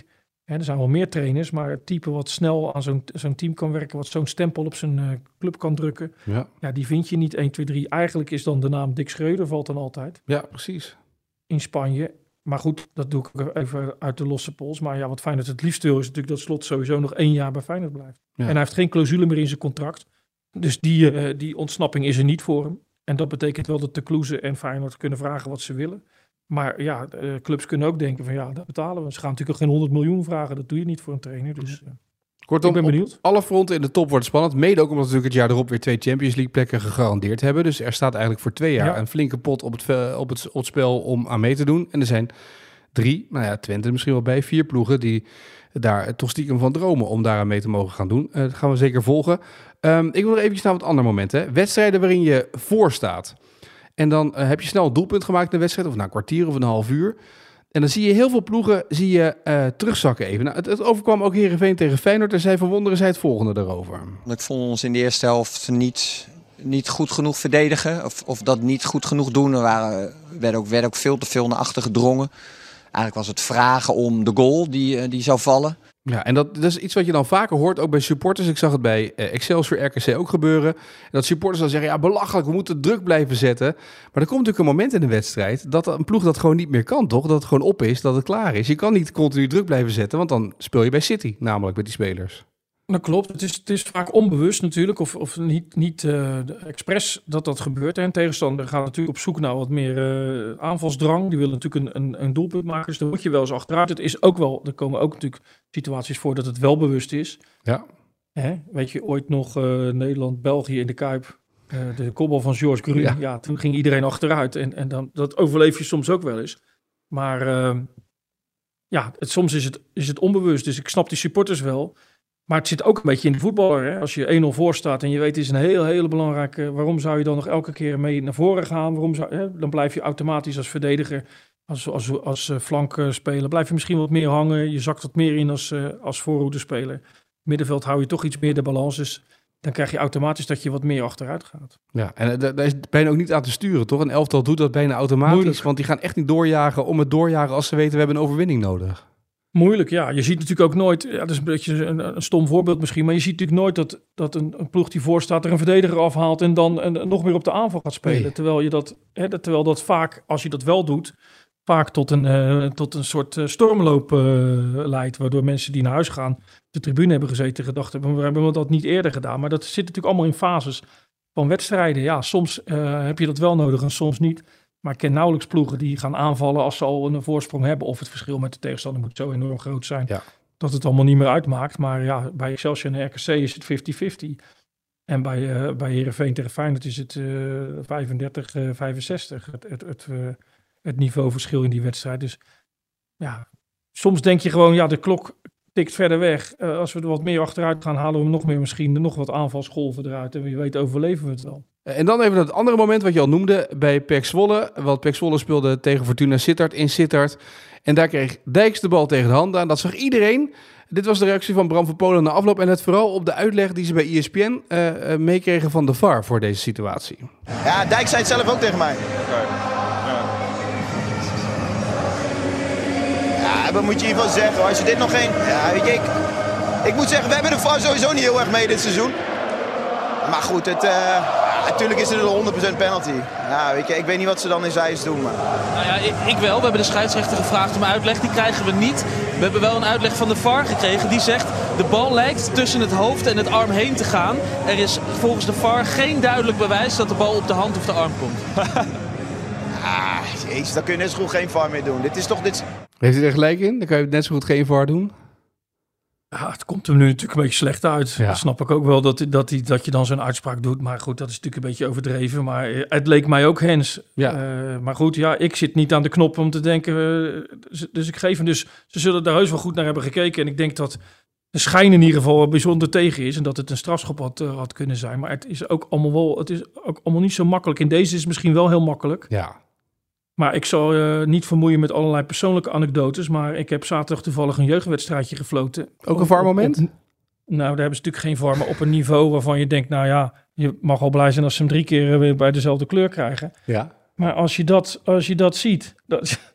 Hè, er zijn wel meer trainers, maar het type wat snel aan zo'n, zo'n team kan werken, wat zo'n stempel op zijn uh, club kan drukken, Ja. ja, die vind je niet één, twee, drie. Eigenlijk is dan de naam Dick Schreuder, valt dan altijd Ja, precies. in Spanje. Maar goed, dat doe ik even uit de losse pols. Maar ja, wat Feyenoord het liefst wil, is natuurlijk dat Slot sowieso nog één jaar bij Feyenoord blijft. Ja. En hij heeft geen clausule meer in zijn contract. Dus die, uh, die ontsnapping is er niet voor hem. En dat betekent wel dat de Kloeze en Feyenoord kunnen vragen wat ze willen. Maar ja, uh, clubs kunnen ook denken van ja, dat betalen we. Ze gaan natuurlijk ook geen honderd miljoen vragen. Dat doe je niet voor een trainer. Dus uh, Kortom, ik ben benieuwd. op alle fronten in de top wordt het spannend. Mede ook omdat we natuurlijk het jaar erop weer twee Champions League plekken gegarandeerd hebben. Dus er staat eigenlijk voor twee jaar Ja. een flinke pot op het, ve- op, het, op het spel om aan mee te doen. En er zijn drie, nou ja, Twente misschien wel bij, vier ploegen die daar toch stiekem van dromen om daaraan mee te mogen gaan doen. Uh, dat gaan we zeker volgen. Um, ik wil nog eventjes naar wat andere momenten. Wedstrijden waarin je voor staat. En dan uh, heb je snel een doelpunt gemaakt in de wedstrijd, of na een kwartier of een half uur. En dan zie je heel veel ploegen zie je, uh, terugzakken even. Nou, het, het overkwam ook Heerenveen tegen Feyenoord. En zij verwonderen zij het volgende daarover. Ik vond ons in de eerste helft niet, niet goed genoeg verdedigen. Of, of dat niet goed genoeg doen. Er waren, werd, ook, werd ook veel te veel naar achter gedrongen. Eigenlijk was het vragen om de goal die, die zou vallen. Ja, en dat, dat is iets wat je dan vaker hoort, ook bij supporters. Ik zag het bij uh, Excelsior R K C ook gebeuren. En dat supporters dan zeggen, ja, belachelijk, we moeten druk blijven zetten. Maar er komt natuurlijk een moment in de wedstrijd dat een ploeg dat gewoon niet meer kan, toch? Dat het gewoon op is, dat het klaar is. Je kan niet continu druk blijven zetten, want dan speel je bij City, namelijk met die spelers. Dat klopt. Het is, het is vaak onbewust natuurlijk, of, of niet, niet uh, expres dat dat gebeurt. En tegenstander gaat natuurlijk op zoek naar wat meer uh, aanvalsdrang. Die willen natuurlijk een, een, een doelpunt maken, dus dan moet je wel eens achteruit. Het is ook wel, er komen ook natuurlijk situaties voor dat het wel bewust is. Ja. Hè? Weet je, ooit nog uh, Nederland-België in de Kuip, uh, de kopbal van Georges Gruen. Ja. ja, toen ging iedereen achteruit. En, en dan, dat overleef je soms ook wel eens. Maar uh, ja, het, soms is het, is het onbewust, dus ik snap die supporters wel. Maar het zit ook een beetje in de voetballer. Hè? Als je één nul voor staat en je weet het is een heel, hele belangrijke... Waarom zou je dan nog elke keer mee naar voren gaan? Waarom zou, hè? Dan blijf je automatisch als verdediger, als, als, als uh, flankspeler... blijf je misschien wat meer hangen. Je zakt wat meer in als, uh, als voorhoedenspeler. Middenveld hou je toch iets meer de balans. Dus dan krijg je automatisch dat je wat meer achteruit gaat. Ja, en daar is bijna ook niet aan te sturen, toch? Een elftal doet dat bijna automatisch. Moeilijk. Want die gaan echt niet doorjagen om het doorjagen als ze weten we hebben een overwinning nodig. Moeilijk, ja. Je ziet natuurlijk ook nooit, ja, dat is een beetje een, een stom voorbeeld misschien, maar je ziet natuurlijk nooit dat, dat een, een ploeg die voor staat er een verdediger afhaalt en dan en, nog meer op de aanval gaat spelen. Nee. Terwijl, je dat, hè, dat, terwijl dat vaak, als je dat wel doet, vaak tot een, uh, tot een soort uh, stormloop uh, leidt, waardoor mensen die naar huis gaan, de tribune hebben gezeten, gedacht hebben, we hebben dat niet eerder gedaan. Maar dat zit natuurlijk allemaal in fases van wedstrijden. Ja, soms uh, heb je dat wel nodig en soms niet. Maar ik ken nauwelijks ploegen die gaan aanvallen als ze al een voorsprong hebben. Of het verschil met de tegenstander moet zo enorm groot zijn. Ja. Dat het allemaal niet meer uitmaakt. Maar ja, bij Excelsior en R K C is het vijftig vijftig. En bij, uh, bij Heerenveen tegen Feyenoord is het uh, vijfendertig vijfenzestig. Het, het, het, uh, het niveauverschil in die wedstrijd. Dus ja, soms denk je gewoon, ja, de klok tikt verder weg. Uh, als we er wat meer achteruit gaan, halen we nog meer misschien nog wat aanvalsgolven eruit. En wie weet overleven we het wel. En dan even het andere moment wat je al noemde bij P E C Zwolle. Want P E C Zwolle speelde tegen Fortuna Sittard in Sittard. En daar kreeg Dijks de bal tegen de hand aan. Dat zag iedereen. Dit was de reactie van Bram van Polen na afloop. En het vooral op de uitleg die ze bij E S P N uh, meekregen van de V A R voor deze situatie. Ja, Dijks zei het zelf ook tegen mij. Okay. Ja. ja, wat moet je hiervan zeggen? Als je dit nog geen... Ja, weet je, ik, ik moet zeggen, we hebben de V A R sowieso niet heel erg mee dit seizoen. Maar goed, het... Uh... Natuurlijk is het een honderd procent penalty. Ja, weet je, ik weet niet wat ze dan in Zeist doen. Maar... Nou ja, ik, ik wel. We hebben de scheidsrechter gevraagd om uitleg. Die krijgen we niet. We hebben wel een uitleg van de V A R gekregen. Die zegt, de bal lijkt tussen het hoofd en het arm heen te gaan. Er is volgens de V A R geen duidelijk bewijs dat de bal op de hand of de arm komt. ah, jezus, dan kun je net zo goed geen V A R meer doen. Dit is toch... Dit... Heeft hij er gelijk in? Dan kan je net zo goed geen V A R doen. Ja, het komt hem nu natuurlijk een beetje slecht uit. Ja. Dat snap ik ook wel dat, dat, die, dat je dan zo'n uitspraak doet. Maar goed, dat is natuurlijk een beetje overdreven. Maar het leek mij ook hens. Ja. Uh, maar goed, ja, ik zit niet aan de knop om te denken. Uh, dus ik geef hem dus... Ze zullen daar heus wel goed naar hebben gekeken. En ik denk dat de schijn in ieder geval bijzonder tegen is. En dat het een strafschop had, uh, had kunnen zijn. Maar het is ook allemaal wel... Het is ook allemaal niet zo makkelijk. In deze is het misschien wel heel makkelijk. Ja. Maar ik zal uh, niet vermoeien met allerlei persoonlijke anekdotes. Maar ik heb zaterdag toevallig een jeugdwedstrijdje gefloten. Ook een V A R-moment? Nou, daar hebben ze natuurlijk geen V A R, maar op een niveau waarvan je denkt... nou ja, je mag wel blij zijn als ze hem drie keer weer bij dezelfde kleur krijgen. Ja. Maar als je dat, als je dat ziet... Dat,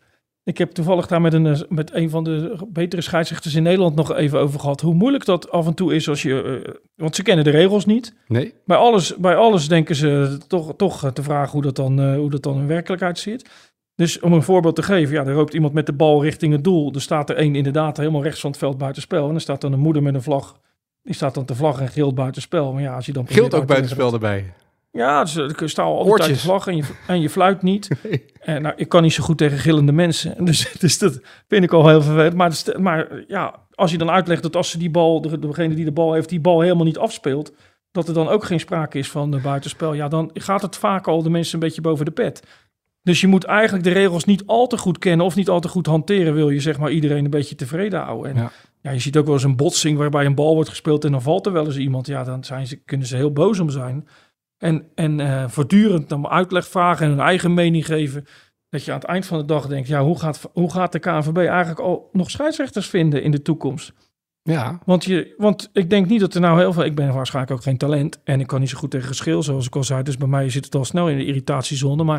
Ik heb toevallig daar met een, met een van de betere scheidsrechters in Nederland nog even over gehad. Hoe moeilijk dat af en toe is als je... Uh, want ze kennen de regels niet. Nee. Bij alles, bij alles denken ze toch, toch te vragen hoe dat, dan, uh, hoe dat dan in werkelijkheid zit. Dus om een voorbeeld te geven. Ja, er loopt iemand met de bal richting het doel. Er staat er één inderdaad helemaal rechts van het veld buitenspel. En er staat dan een moeder met een vlag. Die staat dan te vlag en gilt buitenspel. Maar ja, als je dan... Gilt ook buitenspel erbij? Ja, dus er staan al altijd de vlag en je, en je fluit niet. Nee. En nou, ik kan niet zo goed tegen gillende mensen. Dus, dus dat vind ik al heel vervelend. Maar, dus, maar ja, als je dan uitlegt dat als ze die bal, de, degene die de bal heeft, die bal helemaal niet afspeelt, dat er dan ook geen sprake is van de buitenspel. Ja, dan gaat het vaak al de mensen een beetje boven de pet. Dus je moet eigenlijk de regels niet al te goed kennen of niet al te goed hanteren, wil je zeg maar iedereen een beetje tevreden houden. En ja. Ja, je ziet ook wel eens een botsing waarbij een bal wordt gespeeld en dan valt er wel eens iemand. Ja, dan zijn ze, kunnen ze heel boos om zijn. En, en uh, voortdurend dan uitleg vragen en hun eigen mening geven. Dat je aan het eind van de dag denkt, ja, hoe gaat, hoe gaat de K N V B eigenlijk al nog scheidsrechters vinden in de toekomst? Ja. Want, je, want ik denk niet dat er nou heel veel... Ik ben waarschijnlijk ook geen talent en ik kan niet zo goed tegen geschil, zoals ik al zei. Dus bij mij zit het al snel in de irritatiezone. Maar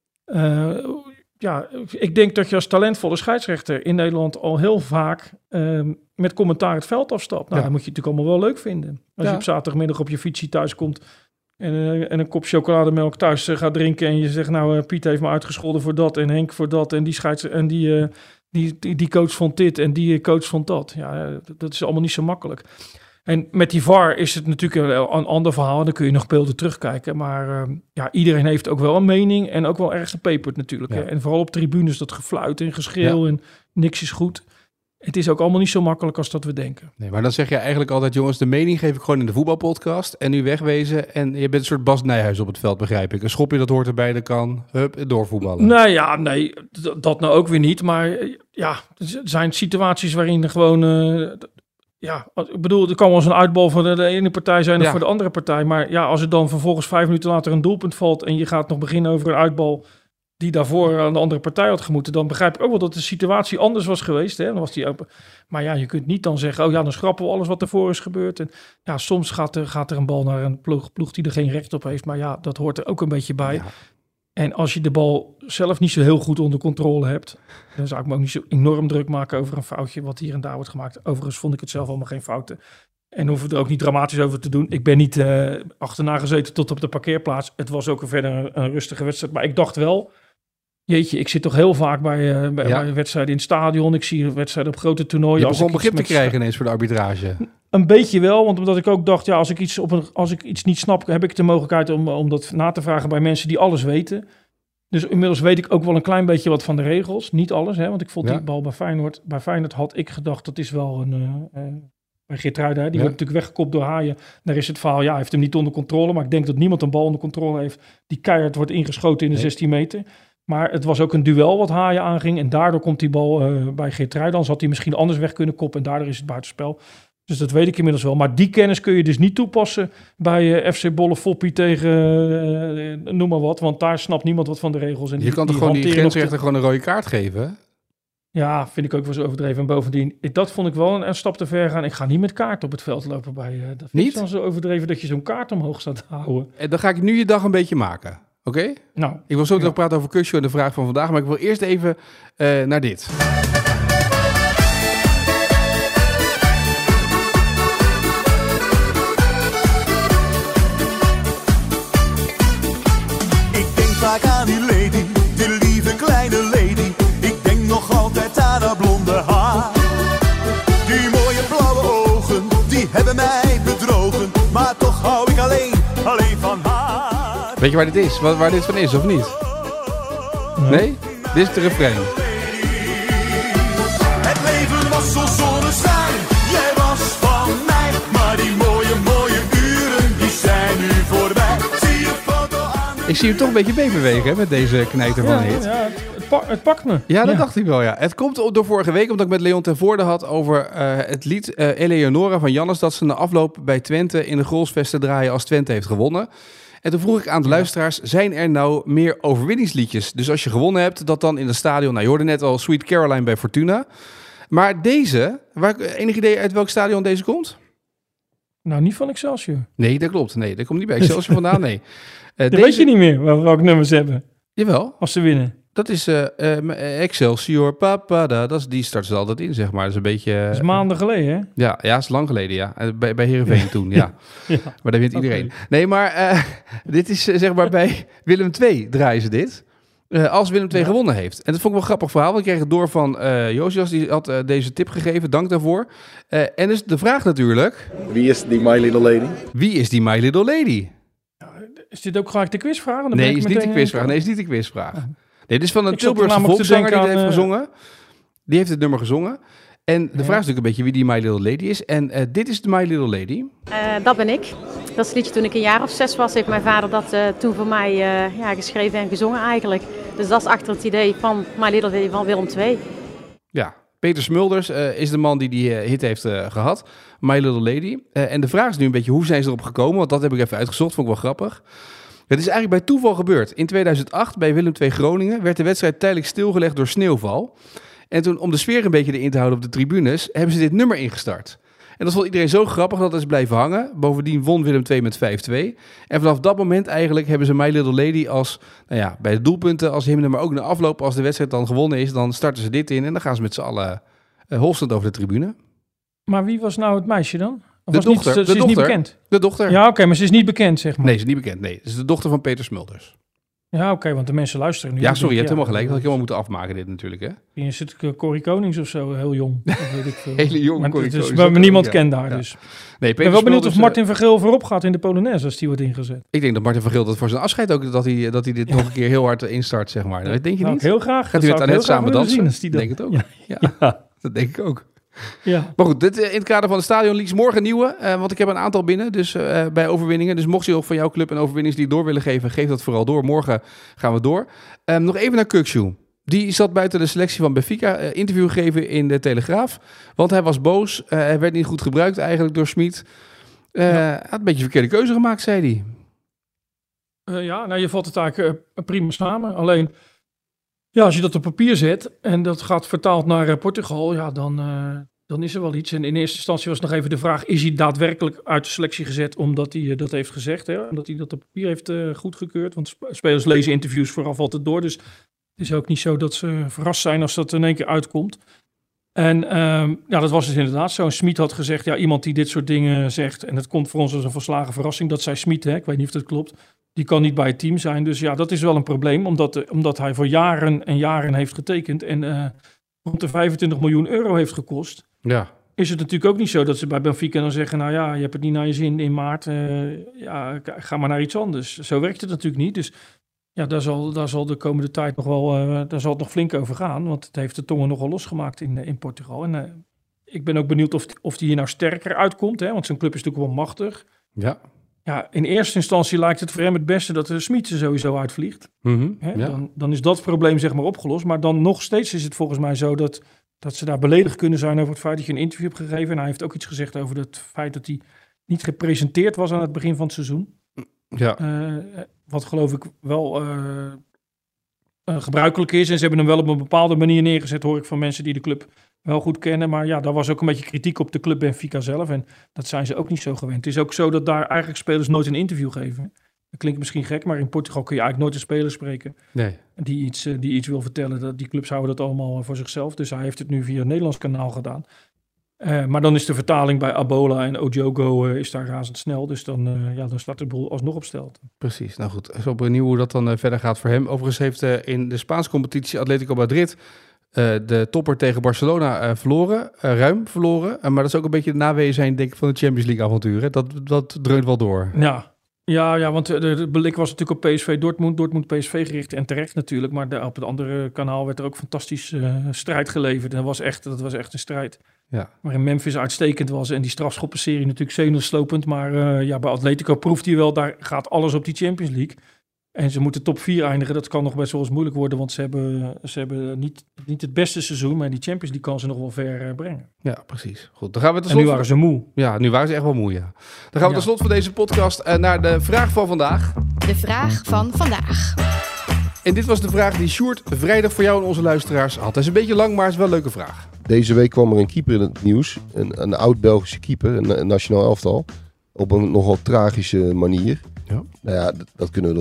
uh, ja, ik denk dat je als talentvolle scheidsrechter in Nederland al heel vaak uh, met commentaar het veld afstapt. Nou, ja. Dat moet je natuurlijk allemaal wel leuk vinden. Als ja. je op zaterdagmiddag op je fietsje thuis komt en, uh, en een kop chocolademelk thuis uh, gaat drinken en je zegt, nou, uh, Piet heeft me uitgescholden voor dat en Henk voor dat en die scheids en die, uh, die, die, die coach vond dit en die coach vond dat. Ja, uh, dat is allemaal niet zo makkelijk. En met die V A R is het natuurlijk een, een ander verhaal. Dan kun je nog beelden terugkijken. Maar uh, ja, iedereen heeft ook wel een mening en ook wel ergens gepeperd natuurlijk. Ja. Hè? En vooral op tribunes dat gefluit en geschreeuw ja. en niks is goed. Het is ook allemaal niet zo makkelijk als dat we denken. Nee, maar dan zeg je eigenlijk altijd, jongens, de mening geef ik gewoon in de voetbalpodcast en nu wegwezen. En je bent een soort Bas Nijhuis op het veld, begrijp ik. Een schopje, dat hoort erbij, dat kan. Hup, doorvoetballen. Nou ja, nee, d- dat nou ook weer niet. Maar ja, er zijn situaties waarin er gewoon... Uh, Ja, ik bedoel, er kan wel eens een uitbal voor de, de ene partij zijn of ja. voor de andere partij. Maar ja, als er dan vervolgens vijf minuten later een doelpunt valt en je gaat nog beginnen over een uitbal die daarvoor aan de andere partij had gemoeten, dan begrijp ik ook wel dat de situatie anders was geweest. Hè? Dan was die open. Maar ja, je kunt niet dan zeggen, oh ja, dan schrappen we alles wat ervoor is gebeurd. En ja, soms gaat er, gaat er een bal naar een ploeg, ploeg die er geen recht op heeft. Maar ja, dat hoort er ook een beetje bij. Ja. En als je de bal zelf niet zo heel goed onder controle hebt, dan zou ik me ook niet zo enorm druk maken over een foutje wat hier en daar wordt gemaakt. Overigens vond ik het zelf allemaal geen fouten. En hoef er ook niet dramatisch over te doen. Ik ben niet uh, achterna gezeten tot op de parkeerplaats. Het was ook een verder een, een rustige wedstrijd. Maar ik dacht wel, jeetje, ik zit toch heel vaak bij, uh, bij, ja. bij wedstrijden in het stadion. Ik zie wedstrijden op grote toernooien. Je begon begrip te krijgen ineens voor de arbitrage. Een beetje wel, want omdat ik ook dacht, ja, als ik iets, op een, als ik iets niet snap, heb ik de mogelijkheid om, om dat na te vragen bij mensen die alles weten. Dus inmiddels weet ik ook wel een klein beetje wat van de regels. Niet alles, hè, want ik vond ja. die bal bij Feyenoord. Bij Feyenoord had ik gedacht, dat is wel een... Uh, uh, bij Geertruida, die ja. wordt natuurlijk weggekopt door Haaien. Daar is het verhaal, ja, hij heeft hem niet onder controle. Maar ik denk dat niemand een bal onder controle heeft die keihard wordt ingeschoten in de nee. zestien meter. Maar het was ook een duel wat Haaien aanging. En daardoor komt die bal uh, bij Geertruida. Dan had hij misschien anders weg kunnen koppen. En daardoor is het buitenspel. Dus dat weet ik inmiddels wel. Maar die kennis kun je dus niet toepassen bij uh, F C Bolle Foppie tegen uh, noem maar wat. Want daar snapt niemand wat van de regels. En je die, kan toch die gewoon die grensrechter gewoon een rode kaart geven? Ja, vind ik ook wel zo overdreven. En bovendien, ik, dat vond ik wel een, een stap te ver gaan. Ik ga niet met kaart op het veld lopen bij. Uh, dat vind ik dan zo overdreven dat je zo'n kaart omhoog staat te houden. En dan ga ik nu je dag een beetje maken. Oké? Okay? Nou. Ik wil zo nog ja. praten over Kusjo en de vraag van vandaag. Maar ik wil eerst even uh, naar dit. Aan die lady, die lieve kleine lady. Ik denk nog altijd aan haar blonde haar. Die mooie blauwe ogen, die hebben mij bedrogen. Maar toch hou ik alleen, alleen van haar. Weet je waar dit is? Waar, waar dit van is, of niet? Nee? nee? Dit is de refrein. Het leven was zo zonneschijn. Jij was van mij. Maar die mooie, mooie uren, die zijn nu voorbij. Ik zie hem toch een beetje meebewegen hè, met deze knijter van ja, een hit. Ja, het, pa- het pakt me. Ja, dat ja. dacht ik wel, ja. Het komt door vorige week, omdat ik met Leon ten Voorde had over uh, het lied uh, Eleonora van Jannes, dat ze na afloop bij Twente in de Grolsvesten draaien als Twente heeft gewonnen. En toen vroeg ik aan de luisteraars, zijn er nou meer overwinningsliedjes? Dus als je gewonnen hebt, dat dan in het stadion, nou je hoorde net al Sweet Caroline bij Fortuna. Maar deze, waar, enig idee uit welk stadion deze komt? Nou, niet van Excelsior. Nee, dat klopt. Nee, dat komt niet bij Excelsior vandaan, nee. Uh, dat deze... weet je niet meer welke nummers ze hebben. Jawel. Als ze winnen. Dat is uh, uh, Excelsior, papa, dat is, die starten ze altijd in, zeg maar. Dat is een beetje... Uh, dat is maanden geleden, hè? Ja, ja, dat is lang geleden, ja. Bij, bij Heerenveen toen, ja. ja. Maar daar wint iedereen. Okay. Nee, maar uh, dit is uh, zeg maar bij Willem twee draaien ze dit. Uh, als Willem twee ja. gewonnen heeft. En dat vond ik wel een grappig verhaal. Want ik kreeg het door van uh, Josias, die had uh, deze tip gegeven. Dank daarvoor. Uh, en dus de vraag natuurlijk... Wie is die My Little Lady? Wie is die My Little Lady? Is dit ook graag de quizvraag? Nee, is niet de quizvraag. Nee, is niet de quizvraag. Ja. Nee, dit is van een Tilburgse volkszanger die het heeft uh... gezongen. Die heeft het nummer gezongen. En de ja. vraag is natuurlijk een beetje wie die My Little Lady is. En uh, dit is de My Little Lady. Uh, dat ben ik. Dat is het liedje toen ik een jaar of zes was. Heeft mijn vader dat uh, toen voor mij uh, ja, geschreven en gezongen eigenlijk. Dus dat is achter het idee van My Little Lady van Willem twee. Ja, Peter Smulders uh, is de man die die uh, hit heeft uh, gehad. My Little Lady. Uh, en de vraag is nu een beetje hoe zijn ze erop gekomen? Want dat heb ik even uitgezocht, vond ik wel grappig. Het is eigenlijk bij toeval gebeurd. In tweeduizend acht bij Willem twee Groningen werd de wedstrijd tijdelijk stilgelegd door sneeuwval. En toen, om de sfeer een beetje erin te houden op de tribunes, hebben ze dit nummer ingestart. En dat vond iedereen zo grappig dat het is blijven hangen. Bovendien won Willem twee met vijf twee. En vanaf dat moment eigenlijk hebben ze My Little Lady als, nou ja, bij de doelpunten als hymne, maar ook na afloop, als de wedstrijd dan gewonnen is, dan starten ze dit in en dan gaan ze met z'n allen uh, holstend over de tribune. Maar wie was nou het meisje dan? Of de was dochter. Niet, ze de is dochter. niet bekend? De dochter. Ja, oké, okay, maar ze is niet bekend, zeg maar. Nee, ze is niet bekend. Nee, ze is de dochter van Peter Smulders. Ja, oké, okay, want de mensen luisteren nu. Ja, sorry, je hebt ja, helemaal gelijk. Dat had ik helemaal moeten afmaken dit natuurlijk, hè? Hier zit Corrie Konings of zo, heel jong. Weet ik veel. Hele jong maar Corrie Konings. Maar niemand ja. kent daar ja. dus. Nee, Peter ik ben wel benieuwd of Martin van Geel voorop gaat in de Polonaise als die wordt ingezet. Ik denk dat Martin van Geel dat voor zijn afscheid ook, dat hij, dat hij dit ja. nog een keer heel hard instart, zeg maar. Dat denk je nou, niet? Heel graag. Gaat hij met Annette samen dansen? Zien, dat denk ik ook. Ja. Ja. Ja. Dat denk ik ook. Ja. Maar goed, dit, in het kader van de Stadion Leaks morgen nieuwe. Uh, want ik heb een aantal binnen dus, uh, bij overwinningen. Dus mocht je ook van jouw club een overwinning die door willen geven, geef dat vooral door. Morgen gaan we door. Um, nog even naar Kukçu. Die zat buiten de selectie van Benfica. Uh, interview gegeven in de Telegraaf. Want hij was boos. Uh, hij werd niet goed gebruikt eigenlijk door Smit. Uh, ja. Hij had een beetje een verkeerde keuze gemaakt, zei hij. Uh, ja, nou je valt het eigenlijk uh, prima samen. Alleen, ja, als je dat op papier zet en dat gaat vertaald naar uh, Portugal, ja, dan, uh, dan is er wel iets. En in eerste instantie was nog even de vraag, is hij daadwerkelijk uit de selectie gezet omdat hij uh, dat heeft gezegd? Hè? Omdat hij dat op papier heeft uh, goedgekeurd? Want sp- spelers lezen interviews vooraf altijd door, dus het is ook niet zo dat ze verrast zijn als dat in één keer uitkomt. En um, ja, dat was dus inderdaad zo. Smit had gezegd, ja, iemand die dit soort dingen zegt, en het komt voor ons als een volslagen verrassing, dat zei Smit, hè? Ik weet niet of dat klopt, die kan niet bij het team zijn. Dus ja, dat is wel een probleem, omdat, uh, omdat hij voor jaren en jaren heeft getekend en uh, rond de vijfentwintig miljoen euro heeft gekost. Ja. Is het natuurlijk ook niet zo dat ze bij Benfica dan zeggen, nou ja, je hebt het niet naar je zin in maart, uh, ja, ga maar naar iets anders. Zo werkt het natuurlijk niet, dus ja, daar zal, daar zal de komende tijd nog wel, uh, daar zal het nog flink over gaan, want het heeft de tongen nogal losgemaakt in, in Portugal. En uh, ik ben ook benieuwd of, of die hier nou sterker uitkomt, hè, want zijn club is natuurlijk wel machtig. Ja. Ja, in eerste instantie lijkt het voor hem het beste dat de Smit er sowieso uitvliegt. Mm-hmm, hè, ja. dan, dan is dat probleem zeg maar opgelost, maar dan nog steeds is het volgens mij zo dat, dat ze daar beledigd kunnen zijn over het feit dat je een interview hebt gegeven. En hij heeft ook iets gezegd over het feit dat hij niet gepresenteerd was aan het begin van het seizoen. Ja. Uh, wat geloof ik wel uh, uh, gebruikelijk is. En ze hebben hem wel op een bepaalde manier neergezet, hoor ik van mensen die de club wel goed kennen. Maar ja, daar was ook een beetje kritiek op de club Benfica zelf. En dat zijn ze ook niet zo gewend. Het is ook zo dat daar eigenlijk spelers nooit een interview geven. Dat klinkt misschien gek, maar in Portugal kun je eigenlijk nooit een speler spreken. Nee. Die iets, uh, die iets wil vertellen. Dat, die clubs houden dat allemaal voor zichzelf. Dus hij heeft het nu via het Nederlands kanaal gedaan. Uh, maar dan is de vertaling bij Abola en Ojogo uh, is daar razendsnel. Dus dan, uh, ja, dan staat de boel alsnog op stelte. Precies. Nou goed, zo benieuwd hoe dat dan uh, verder gaat voor hem. Overigens heeft uh, in de Spaanse competitie Atletico Madrid uh, de topper tegen Barcelona uh, verloren. Uh, ruim verloren. Uh, maar dat is ook een beetje de nawezen denk ik, van de Champions League avonturen. Dat, dat dreunt wel door. Ja. Ja, ja, want de, de blik was natuurlijk op P S V Dortmund, Dortmund P S V gericht en terecht natuurlijk. Maar de, op het andere kanaal werd er ook fantastisch uh, strijd geleverd. Dat was echt, dat was echt een strijd. Ja. Waarin Memphis uitstekend was en die strafschoppenserie natuurlijk zenuwslopend. Maar uh, ja, bij Atletico proeft hij wel, daar gaat alles op die Champions League. En ze moeten top vier eindigen. Dat kan nog best wel eens moeilijk worden, want ze hebben, ze hebben niet, niet het beste seizoen. Maar die Champions League kan ze nog wel ver uh, brengen. Ja, precies. Goed, dan gaan we en nu waren ze moe. Ja, nu waren ze echt wel moe, ja. Dan gaan we ja. tot slot van deze podcast uh, naar de vraag van vandaag. De vraag van vandaag. En dit was de vraag die Sjoerd vrijdag voor jou en onze luisteraars had. Het is een beetje lang, maar het is wel een leuke vraag. Deze week kwam er een keeper in het nieuws. Een, een oud-Belgische keeper, een, een nationaal elftal. Op een nogal tragische manier. Ja. Nou ja, dat, dat kunnen we er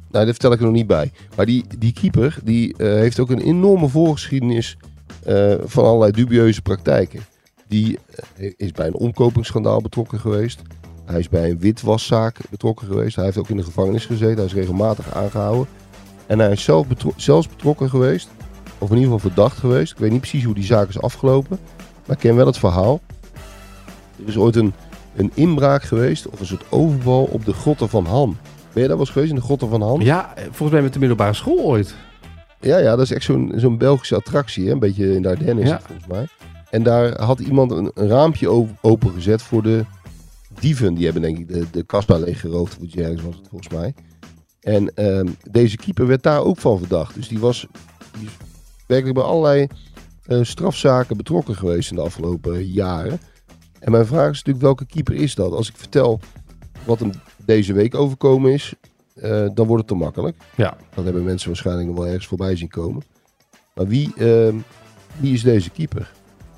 Nou, dat vertel ik er nog niet bij. Maar die, die keeper die, uh, heeft ook een enorme voorgeschiedenis uh, van allerlei dubieuze praktijken. Die uh, is bij een omkopingsschandaal betrokken geweest. Hij is bij een witwaszaak betrokken geweest. Hij heeft ook in de gevangenis gezeten. Hij is regelmatig aangehouden. En hij is zelf betro- zelfs betrokken geweest. Of in ieder geval verdacht geweest. Ik weet niet precies hoe die zaak is afgelopen. Maar ik ken wel het verhaal. Er is ooit een, een inbraak geweest. Of een soort overval op de grotten van Han. Ben je daar wel eens geweest in de grotten van Han? Ja, volgens mij met de middelbare school ooit. Ja, ja, dat is echt zo'n, zo'n Belgische attractie. Hè? Een beetje in de Ardennen is Ja. het volgens mij. En daar had iemand een, een raampje o- opengezet voor de dieven. Die hebben denk ik de, de kasbah leeggeroofd. Of iets ergens was het volgens mij. En um, deze keeper werd daar ook van verdacht. Dus die was, die is werkelijk bij allerlei uh, strafzaken betrokken geweest in de afgelopen jaren. En mijn vraag is natuurlijk, welke keeper is dat? Als ik vertel wat hem deze week overkomen is, uh, dan wordt het te makkelijk. Ja. Dat hebben mensen waarschijnlijk nog wel ergens voorbij zien komen. Maar wie, uh, wie is deze keeper?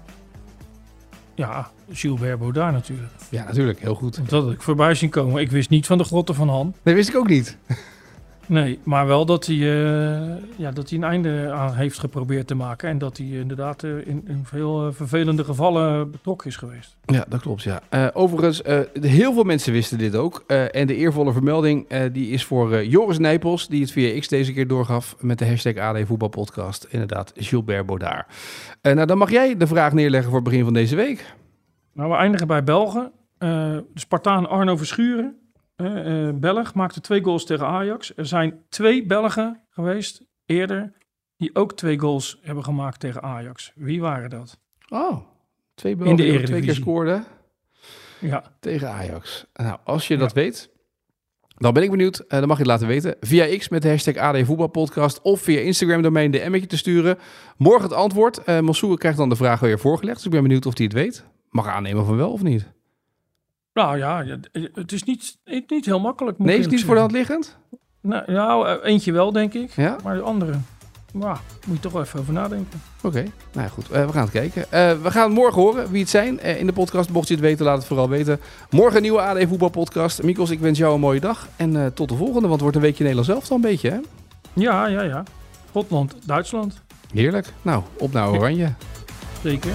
Ja, Gilbert Baudard natuurlijk. Ja, natuurlijk. Heel goed. Dat had ik voorbij zien komen. Ik wist niet van de grotten van Han. Nee, wist ik ook niet. Nee, maar wel dat hij, uh, ja, dat hij een einde aan heeft geprobeerd te maken. En dat hij inderdaad uh, in, in veel uh, vervelende gevallen betrokken is geweest. Ja, dat klopt, ja. Uh, overigens, uh, heel veel mensen wisten dit ook. Uh, en de eervolle vermelding uh, die is voor uh, Joris Nijpels, die het via X deze keer doorgaf met de hashtag A D Voetbalpodcast. Inderdaad, Gilbert Baudard. Uh, nou, dan mag jij de vraag neerleggen voor het begin van deze week. Nou, we eindigen bij Belgen. Uh, de Spartaan Arno Verschuren, uh, uh, Belg, maakte twee goals tegen Ajax. Er zijn twee Belgen geweest eerder die ook twee goals hebben gemaakt tegen Ajax. Wie waren dat? Oh, twee Belgen in de die twee keer scoorden ja. tegen Ajax. Nou, als je dat ja. weet, dan ben ik benieuwd. Uh, dan mag je het laten weten. Via X met de hashtag A D Voetbalpodcast of via Instagram door mij een D M'tje te sturen. Morgen het antwoord. Uh, Mansour krijgt dan de vraag weer voorgelegd. Dus ik ben benieuwd of hij het weet. Mag aannemen van wel of niet? Nou ja, het is niet, niet heel makkelijk. Nee, is het niet voor de hand liggend? Nou, nou, eentje wel, denk ik. Ja? Maar de andere, nou, moet je toch wel even over nadenken. Oké, okay. Nou ja, goed. Uh, we gaan het kijken. Uh, we gaan morgen horen wie het zijn uh, in de podcast. Mocht je het weten, laat het vooral weten. Morgen een nieuwe A D Voetbalpodcast. Mikos, ik wens jou een mooie dag. En uh, tot de volgende, want het wordt een weekje Nederlands zelf dan een beetje, hè? Ja, ja, ja. Schotland, Duitsland. Heerlijk. Nou, op naar Oranje. Zeker.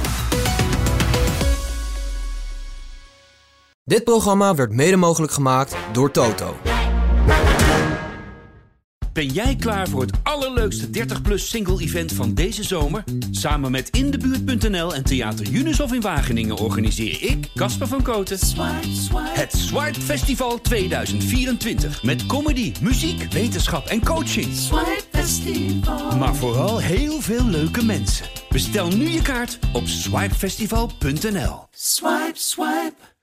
Dit programma werd mede mogelijk gemaakt door Toto. Ben jij klaar voor het allerleukste dertig plus single event van deze zomer? Samen met in de buurt punt n l en Theater Junushof in Wageningen organiseer ik, Casper van Koten, Swipe, Swipe. Het Swipe Festival tweeduizend vierentwintig. Met comedy, muziek, wetenschap en coaching. Swipe Festival. Maar vooral heel veel leuke mensen. Bestel nu je kaart op swipe festival punt n l. Swipe, swipe.